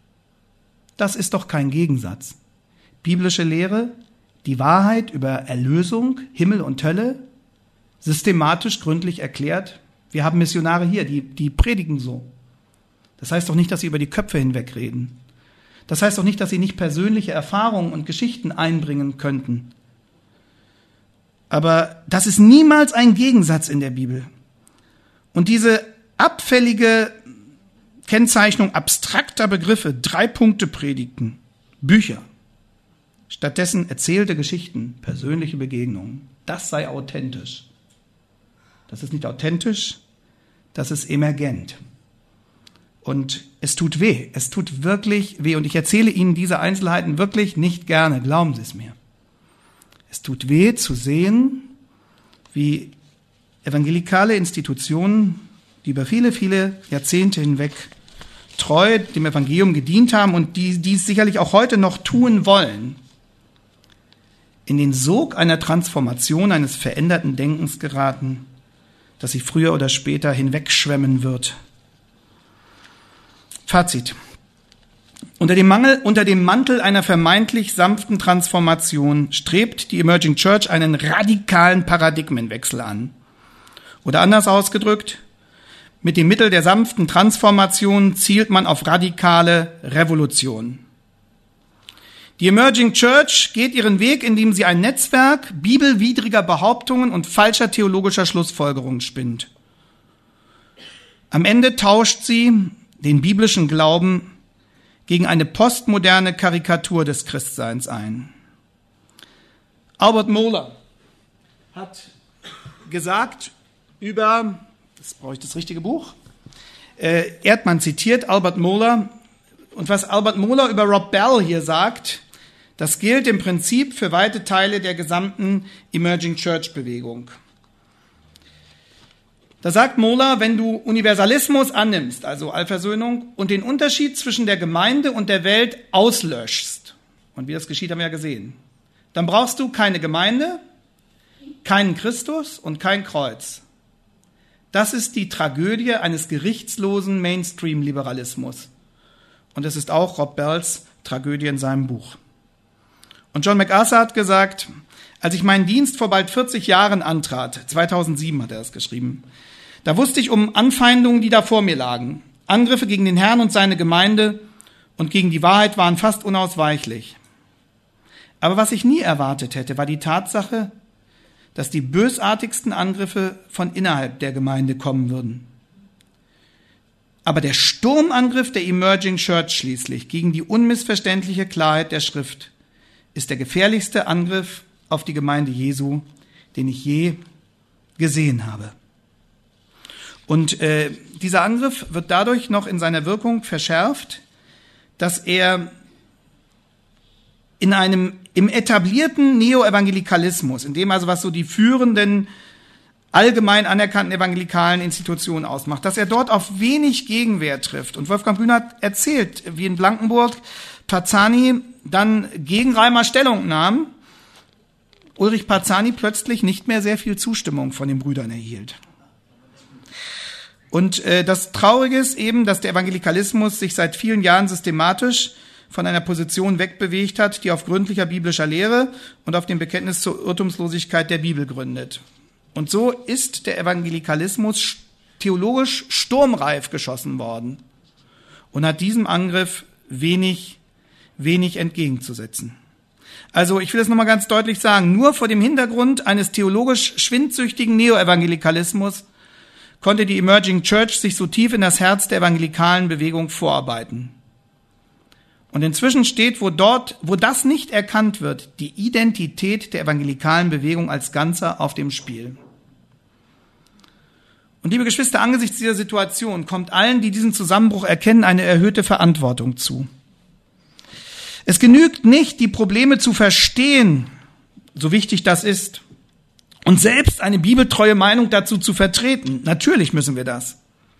Das ist doch kein Gegensatz. Biblische Lehre, die Wahrheit über Erlösung, Himmel und Hölle, systematisch gründlich erklärt. Wir haben Missionare hier, die, die predigen so. Das heißt doch nicht, dass sie über die Köpfe hinweg reden. Das heißt doch nicht, dass sie nicht persönliche Erfahrungen und Geschichten einbringen könnten. Aber das ist niemals ein Gegensatz in der Bibel. Und diese abfällige Kennzeichnung abstrakter Begriffe, Drei-Punkte-Predigten, Bücher, stattdessen erzählte Geschichten, persönliche Begegnungen, das sei authentisch. Das ist nicht authentisch, das ist emergent. Und es tut weh, es tut wirklich weh. Und ich erzähle Ihnen diese Einzelheiten wirklich nicht gerne, glauben Sie es mir. Es tut weh zu sehen, wie evangelikale Institutionen, die über viele, viele Jahrzehnte hinweg treu dem Evangelium gedient haben und die dies sicherlich auch heute noch tun wollen, in den Sog einer Transformation, eines veränderten Denkens geraten, das sie früher oder später hinwegschwemmen wird. Fazit. Unter dem Mangel, unter dem Mantel einer vermeintlich sanften Transformation strebt die Emerging Church einen radikalen Paradigmenwechsel an. Oder anders ausgedrückt, mit dem Mittel der sanften Transformation zielt man auf radikale Revolution. Die Emerging Church geht ihren Weg, indem sie ein Netzwerk bibelwidriger Behauptungen und falscher theologischer Schlussfolgerungen spinnt. Am Ende tauscht sie den biblischen Glauben gegen eine postmoderne Karikatur des Christseins ein. Albert Mohler hat gesagt über, das brauche ich das richtige Buch, äh, Erdmann zitiert Albert Mohler, und was Albert Mohler über Rob Bell hier sagt, das gilt im Prinzip für weite Teile der gesamten Emerging Church Bewegung. Da sagt Mohler, wenn du Universalismus annimmst, also Allversöhnung, und den Unterschied zwischen der Gemeinde und der Welt auslöschst, und wie das geschieht, haben wir ja gesehen, dann brauchst du keine Gemeinde, keinen Christus und kein Kreuz. Das ist die Tragödie eines gerichtslosen Mainstream-Liberalismus. Und es ist auch Rob Bells Tragödie in seinem Buch. Und John MacArthur hat gesagt, als ich meinen Dienst vor bald vierzig Jahren antrat, zweitausendsieben hat er es geschrieben, da wusste ich um Anfeindungen, die da vor mir lagen. Angriffe gegen den Herrn und seine Gemeinde und gegen die Wahrheit waren fast unausweichlich. Aber was ich nie erwartet hätte, war die Tatsache, dass die bösartigsten Angriffe von innerhalb der Gemeinde kommen würden. Aber der Sturmangriff der Emerging Church schließlich gegen die unmissverständliche Klarheit der Schrift ist der gefährlichste Angriff auf die Gemeinde Jesu, den ich je gesehen habe. Und äh, dieser Angriff wird dadurch noch in seiner Wirkung verschärft, dass er in einem, im etablierten Neoevangelikalismus, in dem also was so die führenden, allgemein anerkannten evangelikalen Institutionen ausmacht, dass er dort auf wenig Gegenwehr trifft. Und Wolfgang Bühner hat erzählt, wie in Blankenburg Parzani dann gegen Reimer Stellung nahm, Ulrich Parzani plötzlich nicht mehr sehr viel Zustimmung von den Brüdern erhielt. Und äh, das Traurige ist eben, dass der Evangelikalismus sich seit vielen Jahren systematisch von einer Position wegbewegt hat, die auf gründlicher biblischer Lehre und auf dem Bekenntnis zur Irrtumslosigkeit der Bibel gründet. Und so ist der Evangelikalismus theologisch sturmreif geschossen worden und hat diesem Angriff wenig, wenig entgegenzusetzen. Also ich will es nochmal ganz deutlich sagen, nur vor dem Hintergrund eines theologisch schwindsüchtigen Neoevangelikalismus konnte die Emerging Church sich so tief in das Herz der evangelikalen Bewegung vorarbeiten. Und inzwischen steht, wo dort, wo das nicht erkannt wird, die Identität der evangelikalen Bewegung als Ganzer auf dem Spiel. Und liebe Geschwister, angesichts dieser Situation kommt allen, die diesen Zusammenbruch erkennen, eine erhöhte Verantwortung zu. Es genügt nicht, die Probleme zu verstehen, so wichtig das ist, und selbst eine bibeltreue Meinung dazu zu vertreten. Natürlich müssen wir das.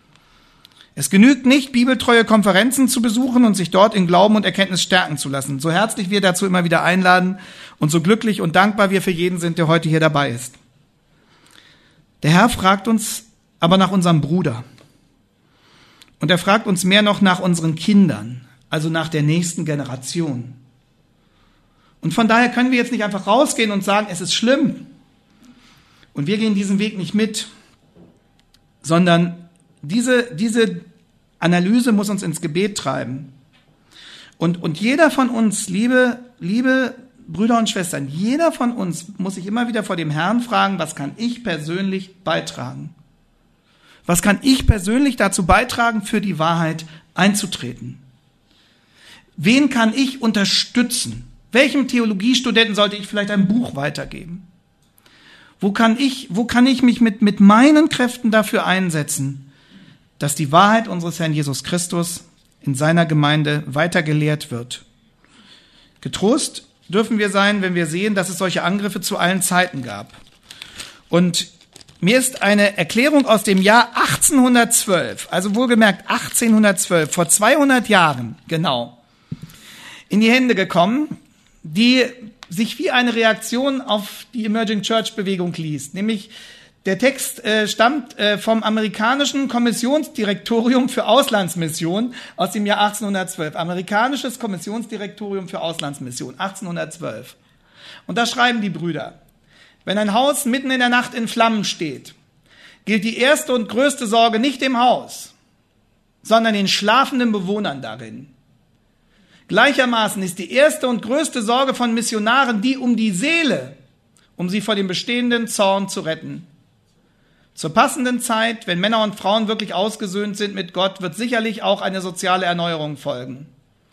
Es genügt nicht, bibeltreue Konferenzen zu besuchen und sich dort in Glauben und Erkenntnis stärken zu lassen. So herzlich wir dazu immer wieder einladen und so glücklich und dankbar wir für jeden sind, der heute hier dabei ist. Der Herr fragt uns aber nach unserem Bruder. Und er fragt uns mehr noch nach unseren Kindern, also nach der nächsten Generation. Und von daher können wir jetzt nicht einfach rausgehen und sagen, es ist schlimm. Und wir gehen diesen Weg nicht mit, sondern diese, diese Analyse muss uns ins Gebet treiben. Und, und jeder von uns, liebe, liebe Brüder und Schwestern, jeder von uns muss sich immer wieder vor dem Herrn fragen, was kann ich persönlich beitragen? Was kann ich persönlich dazu beitragen, für die Wahrheit einzutreten? Wen kann ich unterstützen? Welchem Theologiestudenten sollte ich vielleicht ein Buch weitergeben? Wo kann ich, wo kann ich mich mit, mit meinen Kräften dafür einsetzen, dass die Wahrheit unseres Herrn Jesus Christus in seiner Gemeinde weiter gelehrt wird? Getrost dürfen wir sein, wenn wir sehen, dass es solche Angriffe zu allen Zeiten gab. Und mir ist eine Erklärung aus dem Jahr achtzehnhundertzwölf, also wohlgemerkt achtzehnhundertzwölf, vor zweihundert Jahren, genau, in die Hände gekommen, die sich wie eine Reaktion auf die Emerging Church Bewegung liest. Nämlich der Text äh, stammt äh, vom amerikanischen Kommissionsdirektorium für Auslandsmission aus dem Jahr achtzehnhundertzwölf. Amerikanisches Kommissionsdirektorium für Auslandsmission, achtzehnhundertzwölf. Und da schreiben die Brüder: Wenn ein Haus mitten in der Nacht in Flammen steht, gilt die erste und größte Sorge nicht dem Haus, sondern den schlafenden Bewohnern darin. Gleichermaßen ist die erste und größte Sorge von Missionaren die um die Seele, um sie vor dem bestehenden Zorn zu retten. Zur passenden Zeit, wenn Männer und Frauen wirklich ausgesöhnt sind mit Gott, wird sicherlich auch eine soziale Erneuerung folgen.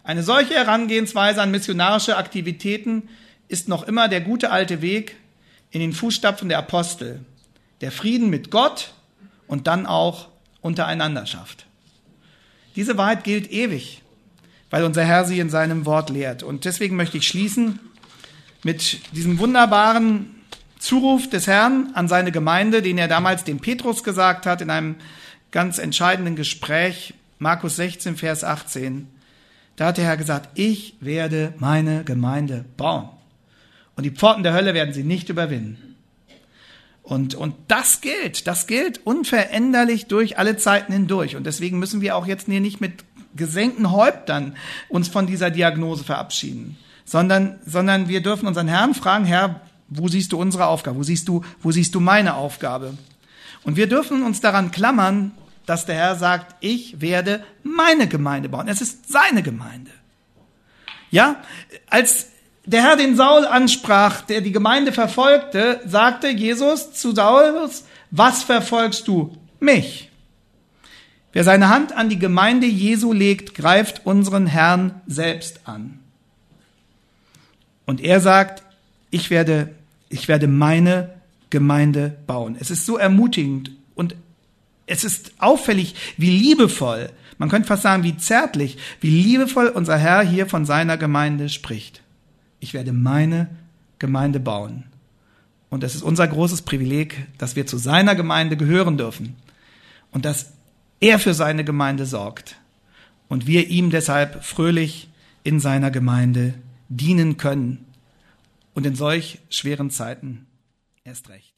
Eine solche Herangehensweise an missionarische Aktivitäten ist noch immer der gute alte Weg in den Fußstapfen der Apostel, der Frieden mit Gott und dann auch untereinander schafft. Diese Wahrheit gilt ewig, weil unser Herr sie in seinem Wort lehrt. Und deswegen möchte ich schließen mit diesem wunderbaren Zuruf des Herrn an seine Gemeinde, den er damals dem Petrus gesagt hat in einem ganz entscheidenden Gespräch, Markus sechzehn, Vers achtzehn. Da hat der Herr gesagt, ich werde meine Gemeinde bauen und die Pforten der Hölle werden sie nicht überwinden. Und, und das gilt, das gilt unveränderlich durch alle Zeiten hindurch. Und deswegen müssen wir auch jetzt hier nicht mit gesenkten Häuptern uns von dieser Diagnose verabschieden, sondern, sondern wir dürfen unseren Herrn fragen, Herr, wo siehst du unsere Aufgabe? Wo siehst du, wo siehst du meine Aufgabe? Und wir dürfen uns daran klammern, dass der Herr sagt, ich werde meine Gemeinde bauen. Es ist seine Gemeinde. Ja, als der Herr den Saul ansprach, der die Gemeinde verfolgte, sagte Jesus zu Saulus, was verfolgst du? Mich. Wer seine Hand an die Gemeinde Jesu legt, greift unseren Herrn selbst an. Und er sagt, ich werde, ich werde meine Gemeinde bauen. Es ist so ermutigend und es ist auffällig, wie liebevoll, man könnte fast sagen, wie zärtlich, wie liebevoll unser Herr hier von seiner Gemeinde spricht. Ich werde meine Gemeinde bauen. Und es ist unser großes Privileg, dass wir zu seiner Gemeinde gehören dürfen und dass er für seine Gemeinde sorgt und wir ihm deshalb fröhlich in seiner Gemeinde dienen können und in solch schweren Zeiten erst recht.